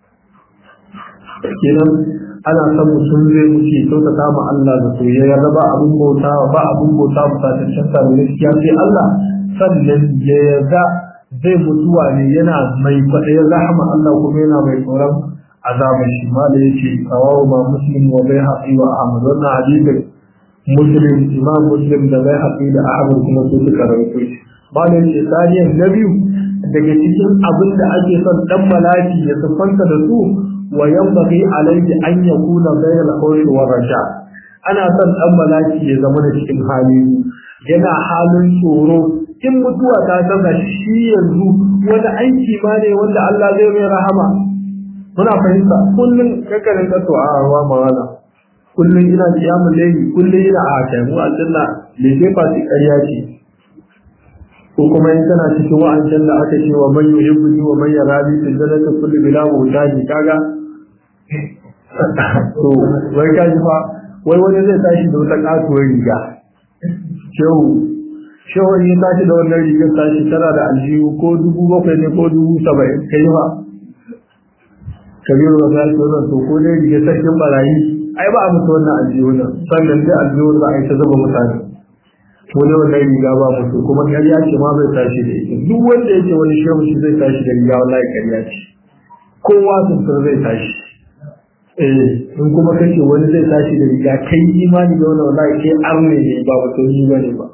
kenan ana son mutum zai muke kyautata ma Allah da soyayya ya ba abun bauta ba abun bauta ba ta shanta da gaskiya sai Allah sannan ya yarda zai mutuwa ne yana mai kwaɗayin rahama Allah kuma yana mai tsoron azabar shi ma da yake kawawa ma muslim wa bai haƙi wa ahmad wannan hadisin muslim imam muslim da bai haƙi da ahmad kuma su suka rawaito shi ma da yake saniyan na biyu daga cikin abin da ake son dan malaki ya siffanta da su وينبغي عليه أن يكون بين الخوف والرجاء أنا san dan malaki ya zama da cikin hali yana halin tsoro in mutuwa ta tsaka shi yanzu wani aiki ma ne wanda Allah zai mai rahama muna fahimta kullun kakarin da to a wa mawala kullun ina da yamun laili kullun ina a kai mu aljanna ne sai fa shi ƙarya ce ko kuma in kana cikin wa'ancan da aka ce wa man yuhibbu wa man yaradi fi jannati kulli bila mutaji kaga to wai kaji fa wai wani zai tashi da wata katuwar riga shehu shehu ya tashi da wannan rigar tashi tana da aljihu ko dubu bakwai ne ko dubu saba'in kai fa kabiru da zai zo nan to ko dai rigar sarkin barayi ai ba a mutu wannan aljihu nan sannan dai aljihu za a yi ta zuba mutane wani wannan riga ba mutu kuma ƙarya ce ma zai tashi da ita duk wanda yake wani shehu shi zai tashi da riga wallahi ƙarya ce kowa sun zai tashi eh in kuma kake wani zai tashi da riga kai imani da wannan wallahi kai arne ne ba mutum ni bane ba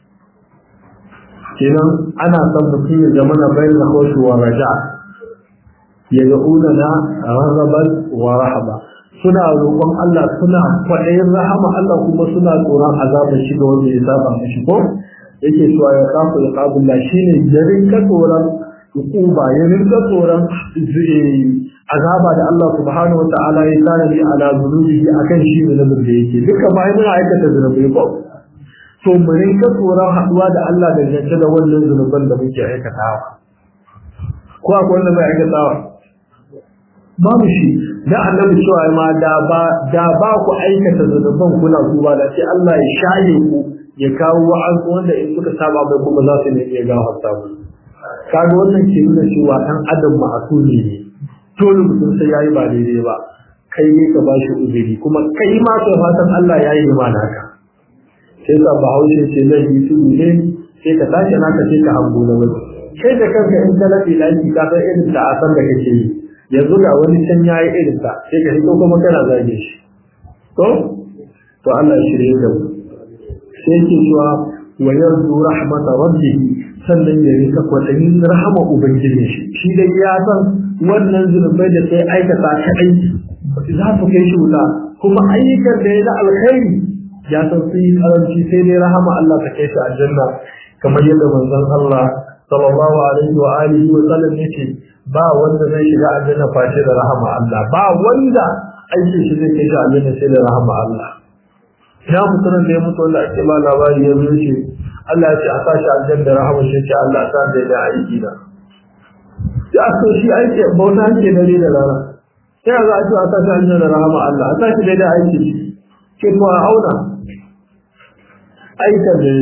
kenan ana son mutum ya zama na bayan na khawfi wa raja ya da'una na raghaban wa rahaba suna roƙon Allah suna kwaɗayin rahama Allah kuma suna tsoron azabar shi ga wanda ya saba mishi ko yake cewa ya kafu ya kabula shine ya rinka tsoron hukuma ya rinka tsoron azaba da Allah subhanahu wa ta'ala ya tsara ni ala zunubi akan shi ne da yake duka bayan muna aikata zunubi ko to mu rinka tsoron haɗuwa da Allah da janta da wannan zunuban da muke aikatawa ko akwai wanda bai aikatawa babu shi da annabi cewa ma da ba da ba ku aikata zunuban kuna tuba da sai Allah ya shaye ku ya kawo wa'azu wanda in suka saba bai kuma za su ne ya gafarta mu kaga wannan ke nuna cewa dan adam ma'asuli ne dole mutum sai yayi ba daidai ba kai ne ka ba shi uzuri kuma kai ma kai fatan Allah ya yi ma naka sai sa bahaushe ce zai yi tudu ne sai ka tashi naka sai ka hango na wani kai da kanka in ka lafi lafi ka san irin da a san da kake yi yanzu ga wani can yayi irin ta sai ka hito kuma kana zage shi to to Allah ya shirye da mu sai ke cewa wa yarju rahmata rabbih sannan ya rika kwadayin rahama ubangiji shi shi da ya san wannan zunubai da sai aikata kadai za su kai shi wuta kuma ayyukan da ya da alkhairi ya san sai karanci sai dai rahama Allah ta kai shi aljanna kamar yadda manzon Allah sallallahu alaihi wa alihi wa sallam yake ba wanda zai shiga aljanna face da rahama Allah ba wanda aiki shi zai kai shi aljanna sai da rahama Allah ya mutumin da ya mutu wanda ake ba labari ya zo shi Allah ya ce a sa shi aljanna da rahama shi ce Allah ta da da aiki da ya so shi aiki bauta ake dare da rana sai za a ce a sa shi aljanna da rahama Allah a sa shi da aiki ke to a auna aikin da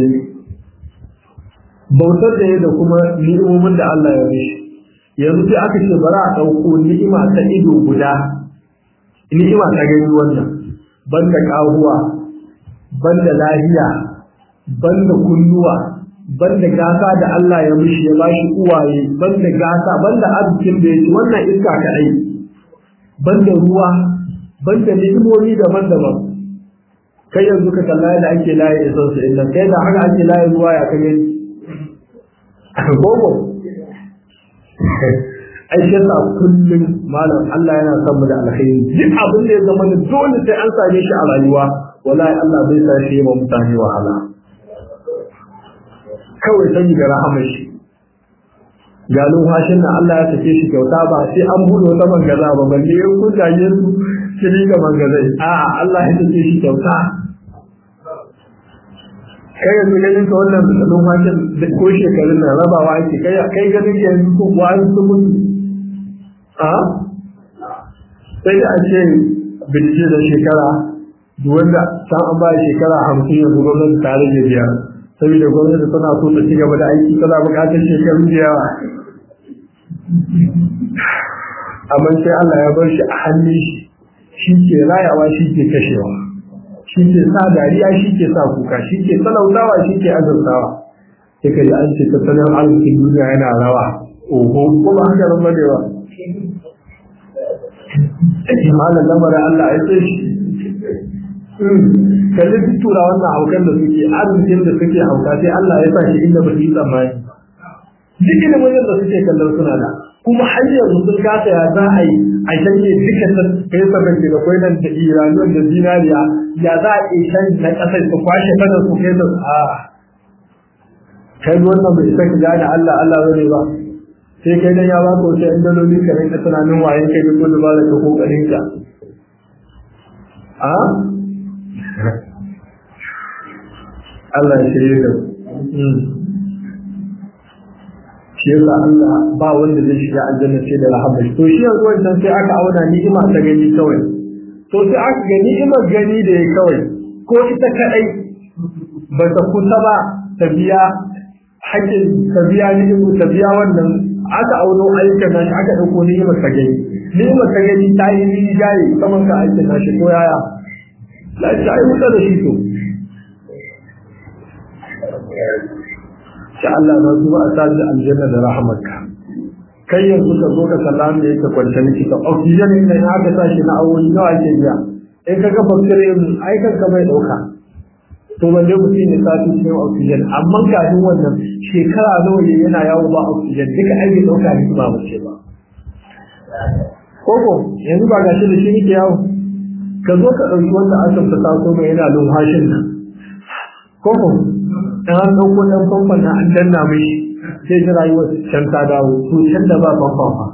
bautar da ya da kuma ni'imomin da Allah ya mishi yanzu sai aka ce bara a ɗauko ni'ima ta ido guda ni'ima ta gani wannan banda ƙahuwa banda lahiya banda kunnuwa banda gasa da Allah ya mishi ya bashi uwaye banda gasa banda arzikin da yake wannan iska kaɗai banda ruwa banda ni'imomi daban-daban kai yanzu ka kalla yadda ake laye da sansu inda kai da haka ake laye ruwa ya kai gogo ai shi yasa kullum malam Allah yana son mu da alkhairi duk abin da ya zama da dole sai an same shi a rayuwa wallahi Allah bai sa shi ba mutane wahala kawai sai da rahama shi ga lumhashin nan Allah ya sake shi kyauta ba sai an bude wata mangaza ba balle ya kujaye su shi ga mangazai a'a Allah ya sake shi kyauta kai yanzu ganin ka wannan lumhashin ko shekarun nan rabawa ake kai kai ganin yanzu ko wani su mutu a sai da ake bincike da shekara duk wanda san an ba shekara hamsin yanzu gwamnati ta rage biyar saboda gwamnati tana so ta ci gaba da aiki tana buƙatar shekaru da yawa amma sai Allah ya bar shi a hannun shi shi ke rayawa shi ke kashewa shi ke sa dariya shi ke sa kuka shi ke talautawa shi ke azurtawa sai ka ji an ce tattalin arzikin duniya yana rawa oho kuma haka nan ba da yawa ake malar lamarin Allah ya ce shi kalli duk tura wannan haukan da suke arzikin da suke hauka sai Allah ya sa shi inda ba su yi tsammani duk ilimin da suke kallon suna da kuma har yanzu sun kasa ya za a yi a shanye duka kai sabon da kwai nan da iraniyon da zinariya ya za a yi shan na ƙasar su kwashe kada su kai da a kai wannan bai isa ka gane Allah Allah bane ba sai kai dan ya ba ka wasu yan daloli ka rinka tunanin wayan kai da kudu ba da ka kokarin ka a Allah ya shirye da shi yasa Allah ba wanda zai shiga aljanna sai da rahama to shi yanzu wannan sai aka auna ni'ima ta gani kawai to sai aka ga ni'imar gani da ya kawai ko ita kadai ba ta kusa ba ta biya hakkin ta biya ni'imar ta biya wannan aka auno ayyukan nan aka dauko ni'imar ta gani ni'imar ta gani ta yi ni jaye saman ka aikin nashi ko yaya la ta yi wuta da shi to sha Allah na zuwa a sadi aljanna da rahmatka kai yanzu ka zo ka sallama da yake kwanta miki ka oxygen ne na aka tashi na awoyi nawa ke biya in ka ga bacteria ai kan ka bai dauka to balle mutum ne sati cikin oxygen amma kafin wannan shekara nawa ne yana yawo ba oxygen duka ai bai dauka ni ba bace ba koko yanzu ba gashi da shi nake yawo ka zo ka dauki wanda aka ta so mai yana lumhashin nan koko dan an dauko dan famfan na an danna mishi sai da rayuwar can ta dawo to can da ba famfan fa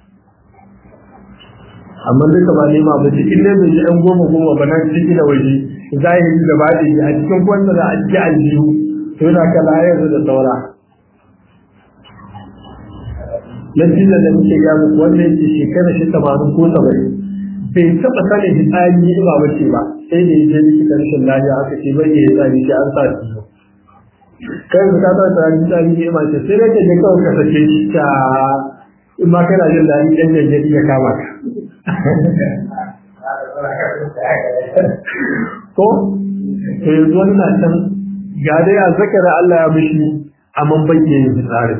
amma duka ba nema ba ce in dai bai ji ɗan goma goma ba nan ciki da waje zahiri da baɗi a cikin kwanta da aji aljihu to yana kala yanzu da saura lafiya da muke ga muku wanda yake shekara shi tamanin ko saba'in bai taɓa sanin hitsari ne ba wace ba sai da yake likita rashin lafiya aka ce bai yi hitsari sai an sa shi kai ka ta ta hitsari ne ma ce sai da ke kawai ka sake shi ta in ma kana jin daɗi ɗan jajjari ya kama ka ko to yanzu wani na can ga dai a zakara Allah ya mishi amman bayyana yin fitsari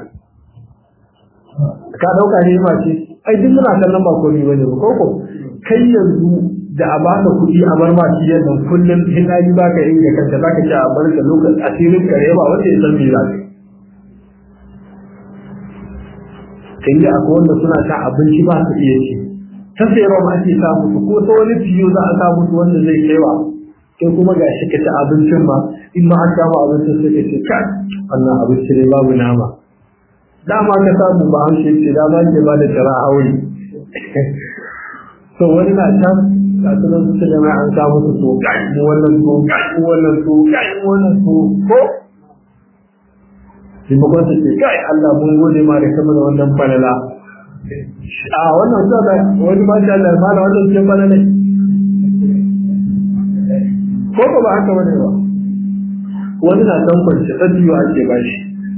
ka dauka ne ma ce ai duk suna kallon ba komai bane ba koko kai yanzu da a baka kuɗi a bar ma shi yadda kullum hitsari baka yi da kanka zaka ci a bar ka lokacin asirin kare ba wanda ya san me za ka kai da akwai wanda suna ta abinci ba su iya ci ta sayarwa ma ake sa musu ko ta wani fiyo za a sa musu wanda zai kaiwa kai kuma ga shi ka ci abincin ma in ma an samu abincin sai ka ce kai wannan abinci ne babu nama dama ka samu ba an ce ce dama ke ba da tara aure to wani na can ga su nan suka jama'a an samu su to kai mu wannan to kai mu wannan to kai mu wannan to ko shi makon su ce kai Allah mun gode ma da kamar wannan falala a wannan sa da wani ma sha Allah ma wannan ce falala ko ko ba haka bane ba wani na dan kwance tsabiyo ake bashi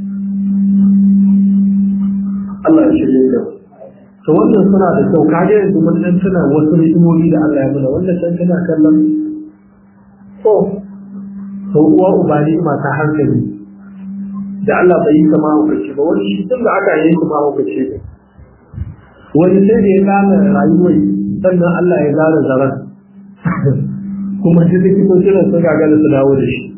Allah ya shirye da to wannan suna da kyau kage yanzu mun dan tana wasu hikimomi da Allah ya mana wannan dan tana kallon to to uwa ubani ma ta hankali da Allah bai yi kama hukace ba wani shi tun da aka yi kuma hukace ba wani sai da ya gane rayuwar sannan Allah ya gane zaran kuma shi likitocin da suka gane su dawo da shi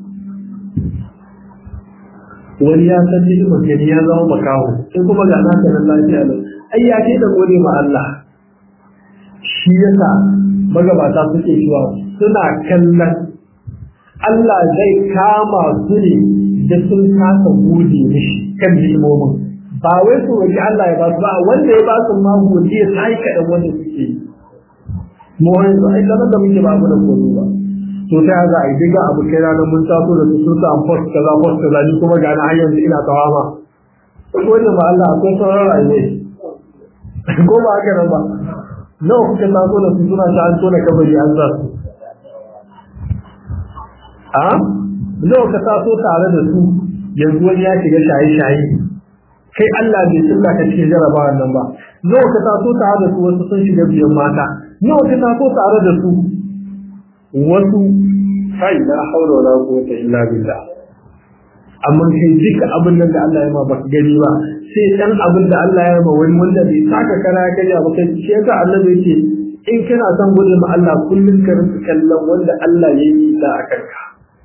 wani ya san ji magani ya zama makaho sai kuma ga naka nan lafiya ne ai ya ce da gode ma Allah shi yasa magabata suke cewa suna kallon Allah zai kama su ne da sun kasa gode mishi kan hikimomin ba wai su roƙi Allah ya ba su ba wanda ya ba su ma godiya ta yi kaɗan wanda suke mu wani su ai kanan da muke ba mu da kodo ba to ta za a yi diga abu kai ranar mun taso da su sun samu post kaza post kaza ni kuma ga na hanyar ina tawama wanda ba Allah akwai sauran rayuwa ko ba haka nan ba nawa kuka taso da su suna ta an tona kabari an za su a nawa ka taso tare da su yanzu wani ya shiga shaye-shaye kai Allah bai tsalla ka cikin jarabawan nan ba nawa ka taso tare da su wasu sun shiga biyan mata nawa ka taso tare da su wasu kai la haula wala quwwata illa billah amma kai duka abin nan da Allah ya ma baka gani ba sai dan abin da Allah ya ma wani wanda bai saka kara kai ba kai shi yasa Allah yake in kana son gode ma Allah kullun ka rinka kallon wanda Allah ya yi da akan ka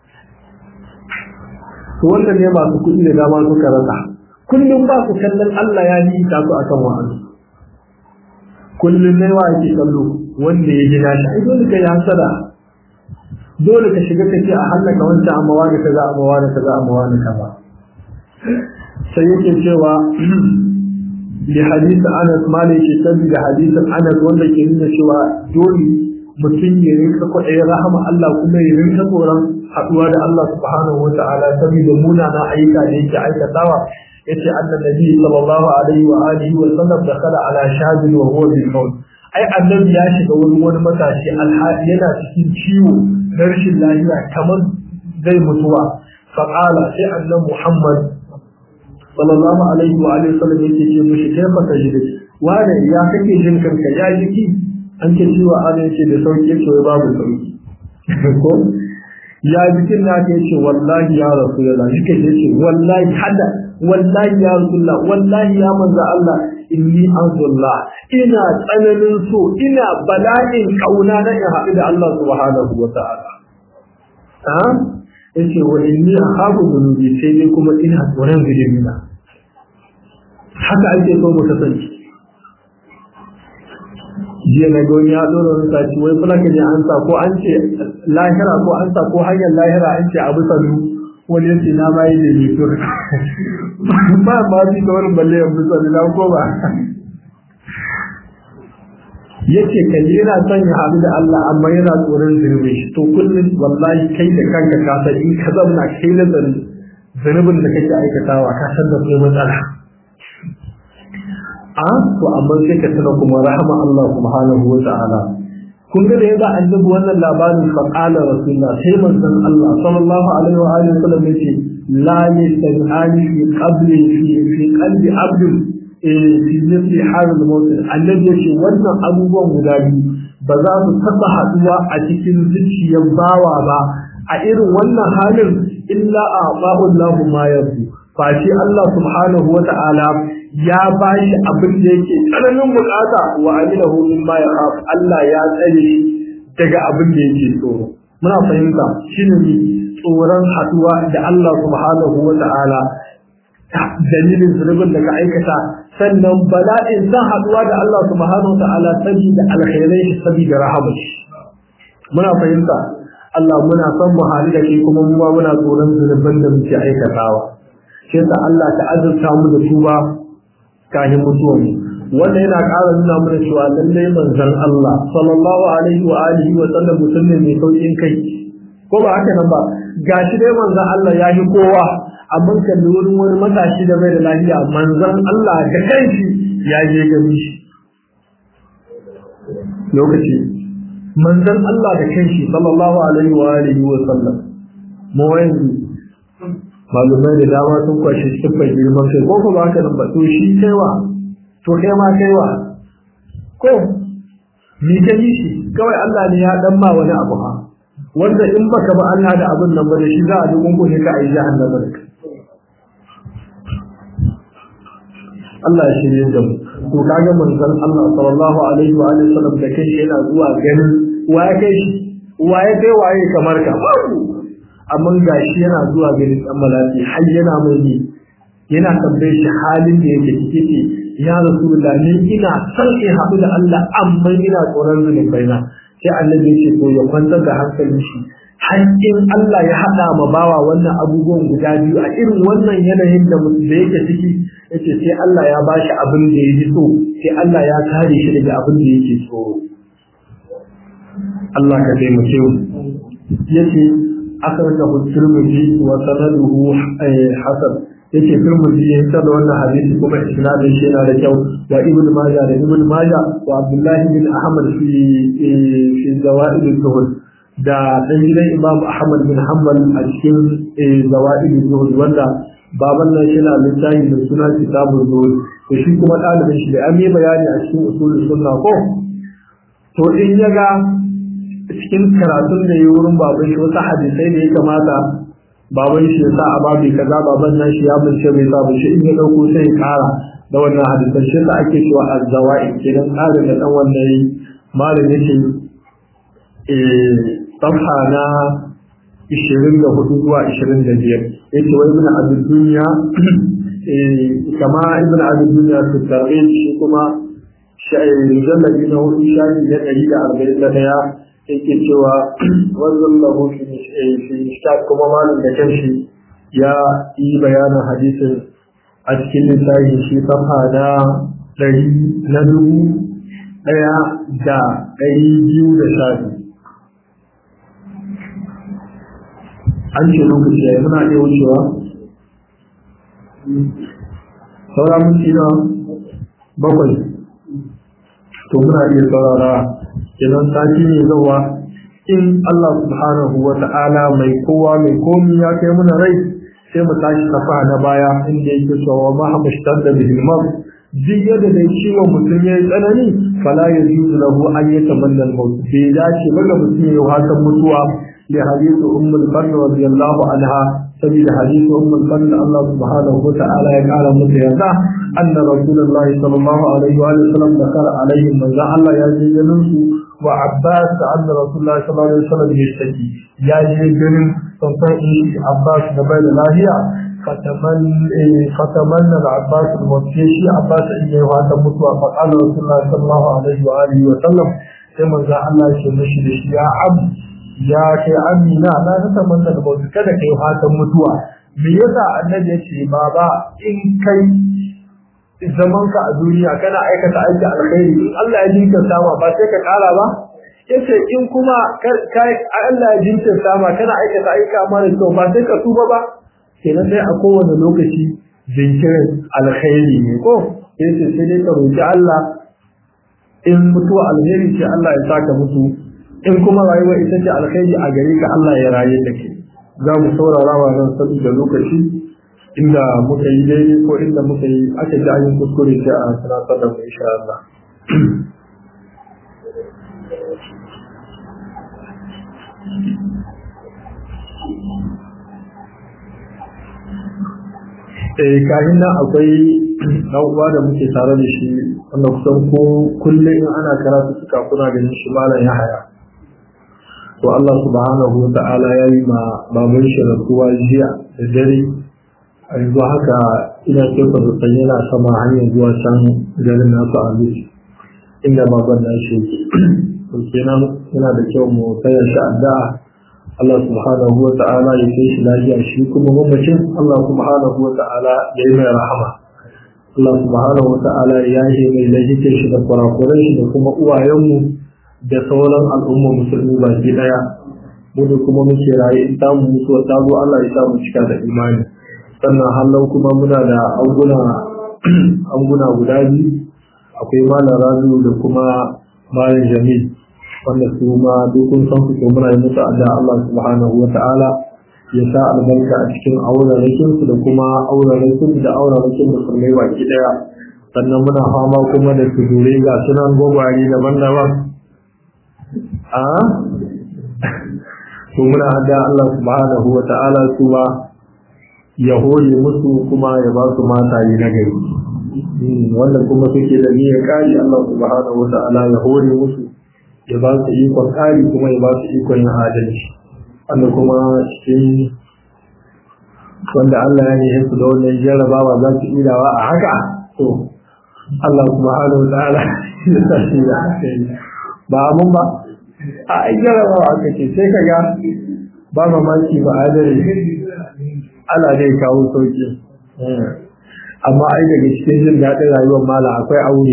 to wannan ne masu kuɗi da dama suka rasa kullum ba su kallon Allah ya yi ta su akan wa'azi kullum ne wa yake kallo wanda ya gina shi ai dole kai hasada dole ka shiga kace a halaka wancan amma wani kaza amma wani kaza amma wani kaza sai yake cewa li hadith Anas maliki tabi da hadithin Anas wanda ke nuna cewa dole mutum ya rinka kwaɗayin rahama Allah kuma ya rinka tsoron haɗuwa da Allah subhanahu wa ta'ala saboda munana ayyuka da yake aikatawa yace annabi sallallahu alaihi wa alihi wa sallam dakhala ala shadin wa huwa bil maut ai annabi ya shiga wurin wani matashi alhali yana cikin ciwo na rashin lafiya kamar zai mutuwa fa qala sai annabi Muhammad sallallahu alaihi wa alihi wa sallam yake ce mishi kai fa tajidi wani ya kake jin kanka ya jiki an ce ciwo ana yake da sauki to babu sauki ko ya jikin na ke ce wallahi ya rasulullah jike ce wallahi hada wallahi ya rasulullah wallahi ya manzo Allah inni azullah ina tsananin so ina bala'in kauna na in haɗu da Allah subhanahu wa ta'ala ha yace wa inni akhafu dhunubi sai dai kuma ina tsoron zulumina haka ake so mu kasance jiya na goni ya dora wani sashi wai kula ka je an sa ko an ce lahira ko an sa ko hanyar lahira an ce abu sanu wani yace na bayi da mito ba ma bi da wani balle abu sanu na ko ba yace kai yana son ya haɗu da Allah amma yana tsoron zunubi to kullum wallahi kai da kanka ka san in ka zauna kai nazarin zunubin da kake aikatawa ka san da kai matsala a to amma sai ka tana kuma rahama Allah subhanahu wa ta'ala kun ga da yadda annabi wannan labarin fa qala rasulullah sai manzon Allah sallallahu alaihi wa alihi wasallam yace la yastani fi qabli fi fi qalbi abd fi nafsi hal al-maut annabi yace wannan abubuwan guda biyu ba za su taba haduwa a cikin zuciyar bawa ba a irin wannan halin illa a'tahu Allahu ma yarju fashi Allah subhanahu wa ta'ala ya bashi abin da yake tsananin bukata wa amilahu mimma yahaf Allah ya tsare daga abin da yake tsoro muna fahimta shine ne tsoron haduwa da Allah subhanahu wa ta'ala dalilin zulubin da ka aikata sannan bala'in san haduwa da Allah subhanahu wa ta'ala saboda alkhairai saboda rahama muna fahimta Allah muna son mu hali da shi kuma mu muna tsoron zulubin da muke aikatawa sai da Allah ta azurta mu da tuba kafin mutuwar mu wannan yana ƙara nuna mana cewa lallai manzon Allah sallallahu alaihi wa alihi wa sallam mutum ne mai saukin kai ko ba haka nan ba gashi dai manzon Allah ya yi kowa amma kan wurin wani matashi da bai da lafiya manzon Allah da kanshi ya je gani shi lokaci manzon Allah da kanshi sallallahu alaihi wa alihi wa sallam mu yanzu malumai da dama sun kwashe cikin bai girman kai ko ko ba haka nan ba to shi kaiwa to kai ma kaiwa ko ni kai shi kawai Allah ne ya dan ma wani abu ha wanda in baka ba Allah da abin nan ba da shi za a dukun ko ne ka ayi jahannama da Allah ya shirye da mu to kaga manzon Allah sallallahu alaihi wa alihi wasallam da kai yana zuwa ganin waye kai shi waye kai waye kamar ka babu amma gashi yana zuwa ganin dan malaki har yana mai ne yana tambaye shi halin da yake ciki ya rasulullah ni ina san in haɗu da Allah amma ina tsoron zunubai na sai annabi ce to ya kwantar da hankalin shi hakkin Allah ya haɗa ma bawa wannan abubuwan guda biyu a irin wannan yanayin da mutum da yake ciki yace sai Allah ya bashi abin da yake so sai Allah ya kare shi daga abin da yake tsoro Allah ka taimake mu yace akhrajahu at-Tirmidhi wa sanaduhu hasan yace Tirmidhi ya tsara wannan hadisi kuma isnadin shi yana da kyau wa Ibn Majah da Ibn Majah wa Abdullah bin Ahmad fi fi Zawaid al-Zuhd da dan gidan Imam Ahmad bin Hanbal a cikin Zawaid al-Zuhd wanda baban nan shi na littafi da suna Kitabul Zuhd to shi kuma dalibin shi da an yi bayani a cikin usulul sunna ko to in yaga cikin karatun da yi wurin baban shi wasu hadisai da ya kamata baban shi ya sa a babu kaza baban nan shi ya bince bai sa shi in ya dauko sai ya kara da wannan hadisan shi da ake cewa az-zawaid kenan karin da dan wannan malam yake eh safha na ishirin da hudu zuwa ishirin da biyar yace wai ibn abd dunya eh kama ibn abd dunya su tarbiyyar shi kuma shi jalladi na hudu shafi da ɗari da arba'in da ɗaya yake cewa wanzan lahu fi mishkat kuma malam da kanshi ya yi bayanin hadisin a cikin littafi shi safa na ɗari na dubu ɗaya da ɗari biyu da sha biyu an ce lokaci ya yi muna iya wucewa saura minti na bakwai to muna iya saurara idan sati ne zuwa in Allah subhanahu wa ta'ala mai kowa mai komi ya kai muna rai sai mu tashi safa na baya inda yake cewa ma hamashtar da bihimam duk yadda dai ciwon mutum ya yi tsanani fala ya zuzu lahu an yi tamanna al-maut bai dace ba ga mutum ya wasan mutuwa li hadithu ummul fadl radiyallahu anha sabida hadithu ummul fadl Allah subhanahu wa ta'ala ya kara mata yarda anna rasulullahi sallallahu alaihi wa sallam dakara alaihi manzo Allah ya ji ganin su wa Abbas anna rasulullahi sallallahu alaihi wa sallam yashtaki ya ji ganin sansan in Abbas da bai da lafiya fataman fatamanna al-Abbas al-mutishi Abbas in yayi wata mutuwa fa qala rasulullahi sallallahu alaihi wa alihi wa sallam sai manzo Allah ya ce mishi da shi ya ab ya kai amina na tamanna da mutu kada kai fatan mutuwa me yasa annabi ya ce baba in kai zaman ka a duniya kana aikata aiki alkhairi in Allah ya jinka sama ba sai ka kara ba yace in kuma kai Allah ya jinka sama kana aikata aiki mara kyau ba sai ka tuba ba kenan sai a kowane lokaci jinkirin alkhairi ne ko sai ce sai dai ka roki Allah in mutuwa alheri ce Allah ya saka mutu, in kuma rayuwa ita ce alheri a gare ka Allah ya raye da ke. Za mu saurara wa nan saboda lokaci inda muka yi daidai ko inda muka yi aka ji ayin kuskure sai a sanatar da mu insha Allah. Eh kahin nan akwai dan uwa da muke tare da shi wanda kusan ko kullum in ana karatu suka kuna ganin shi malam ya haya. To Allah subhanahu wa ta'ala ya yi ma baban shi rasuwa jiya da dare. A yanzu haka ina kyauta da san yana sama hanyar zuwa can garin nasu a Lushi inda baban na shi yake. To kenan yana da kyau mu taya shi addu'a Allah subhanahu wa ta'ala ya kai shi lafiya, shi kuma mamacin Allah subhanahu wa ta'ala ya yi mai rahama. Allah subhanahu wa ta'ala ya yi mai lafiya shi da kurakuran shi da kuma uwayenmu da sauran al'umma musulmi baki daya. Mu da kuma muke raye in samu mutuwa ta zo Allah ya samu cika da imani. Sannan hallau kuma muna da anguna anguna guda biyu, akwai malam Rabiu da kuma malam Jamil wanda su ma dukkan san su muna yi musu addu'a Allah subhanahu wa ta'ala ya sa albarka a cikin aurarakin su da kuma aurarakin da aurarakin musulmai baki daya. Sannan muna fama kuma da tudure ga sunan gwagware daban-daban a to muna addu'a Allah subhanahu wa ta'ala su ba ya hore musu kuma ya ba su mataye na gari wanda kuma suke da niyyar kari Allah subhanahu wa ta'ala ya hore musu ya ba su ikon kari kuma ya ba su ikon yin adalci, wanda kuma cikin wanda Allah ya ne su da wannan jarrabawa za su idawa a haka to Allah subhanahu wa ta'ala ya sa shi da ba mun ba a ai jarrabawa aka ce sai kaga ba mamaki ba adalci Allah zai kawo sauki. Amma ai daga cikin jin daɗin rayuwar mala akwai aure.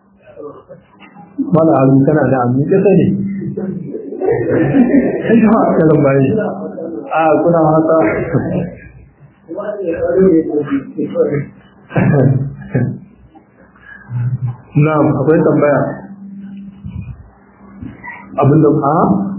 Mala abu tana da amin kasa ne. Sai shi ma karin bayi. A kuna hata. Na'am, akwai tambaya. Abinda a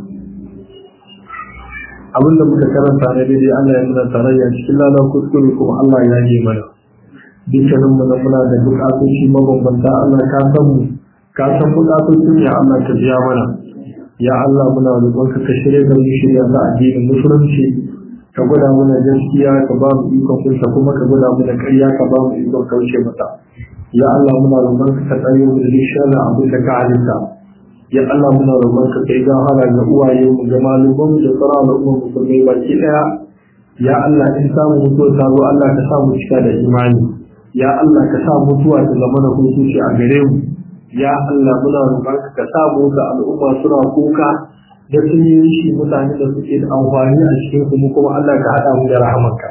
abinda muka karanta ne daidai Allah ya nuna tarayya cikin lalar kuskure kuma Allah ya yi mana dukkanin mu da muna da bukatoci mabambanta Allah ka san mu ka san bukatocin ya Allah ka biya mana ya Allah muna roƙon ka shirye da mu shirya da addinin musulunci ka gwada mana gaskiya ka ba mu ikon kunta kuma ka gwada mana ƙarya ka ba mu ikon kauce mata ya Allah muna roƙon ka tsare mu da sharri abin da ka halitta ya Allah muna roƙon ka kai gafara ga uwaye mu ga malumman mu da sauran al'ummar musulmai baki daya ya Allah in samu mutuwa ta zo Allah ka sa mu cika da imani ya Allah ka sa mutuwa ta zama da hukunci a gare mu ya Allah muna roƙon ka ka sa mu ga al'umma suna kuka da sun yi shi mutane da suke da amfani a cikin su kuma Allah ka haɗa mu da rahamarka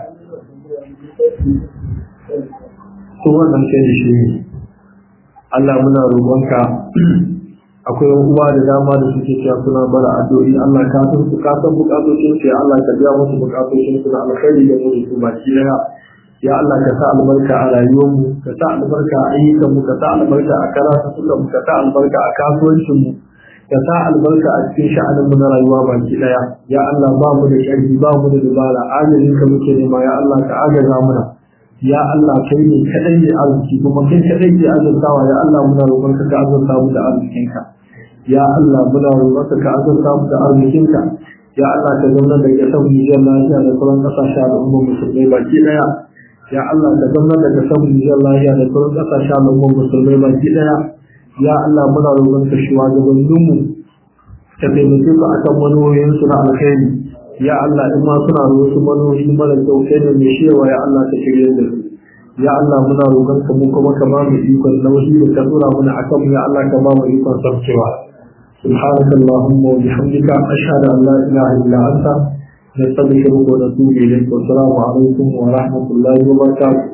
to wannan sai da shi Allah muna roƙon ka akwai uwa da dama da suke cewa suna bara addu'o'i Allah ka san su ka san bukatocin su ya Allah ka biya musu bukatocin su da alkhairi da mu su baki daya ya Allah ka sa albarka a rayuwar mu ka sa albarka a ayyukan mu ka sa albarka a karatu mu ka sa albarka a kasuwancin mu ka sa albarka a cikin sha'anin mu na rayuwa baki daya ya Allah ba mu da sharri ba mu da dubara ajalin ka muke nema ya Allah ka agaza mana ya Allah kai ne kadai ne arziki kuma kai kadai ne azurtawa ya Allah muna roƙon ka ka azurta mu da arzikinka ya Allah muna roƙon ka ka azurta mu da arzikinka ya Allah ka zauna da kasar Nijar lafiya da sauran kasashen al'ummar musulmai baki daya ya Allah ka zauna da kasar Nijar lafiya da sauran kasashen al'ummar musulmai baki daya ya Allah muna roƙon ka shugabannin mu ka taimake su akan manoyin su na alkhairi ya Allah in ma suna da wasu manoyi mara kyau kai ne mai shewa ya Allah ka shirye da su ya Allah muna roƙon ka mu kuma ka ba mu ikon nauyi da ka tsora mana akan mu ya Allah ka ba mu ikon sarkewa سبحانك اللهم وبحمدك أشهد أن لا إله إلا أنت نستغفرك ونتوب إليك والسلام عليكم ورحمة الله وبركاته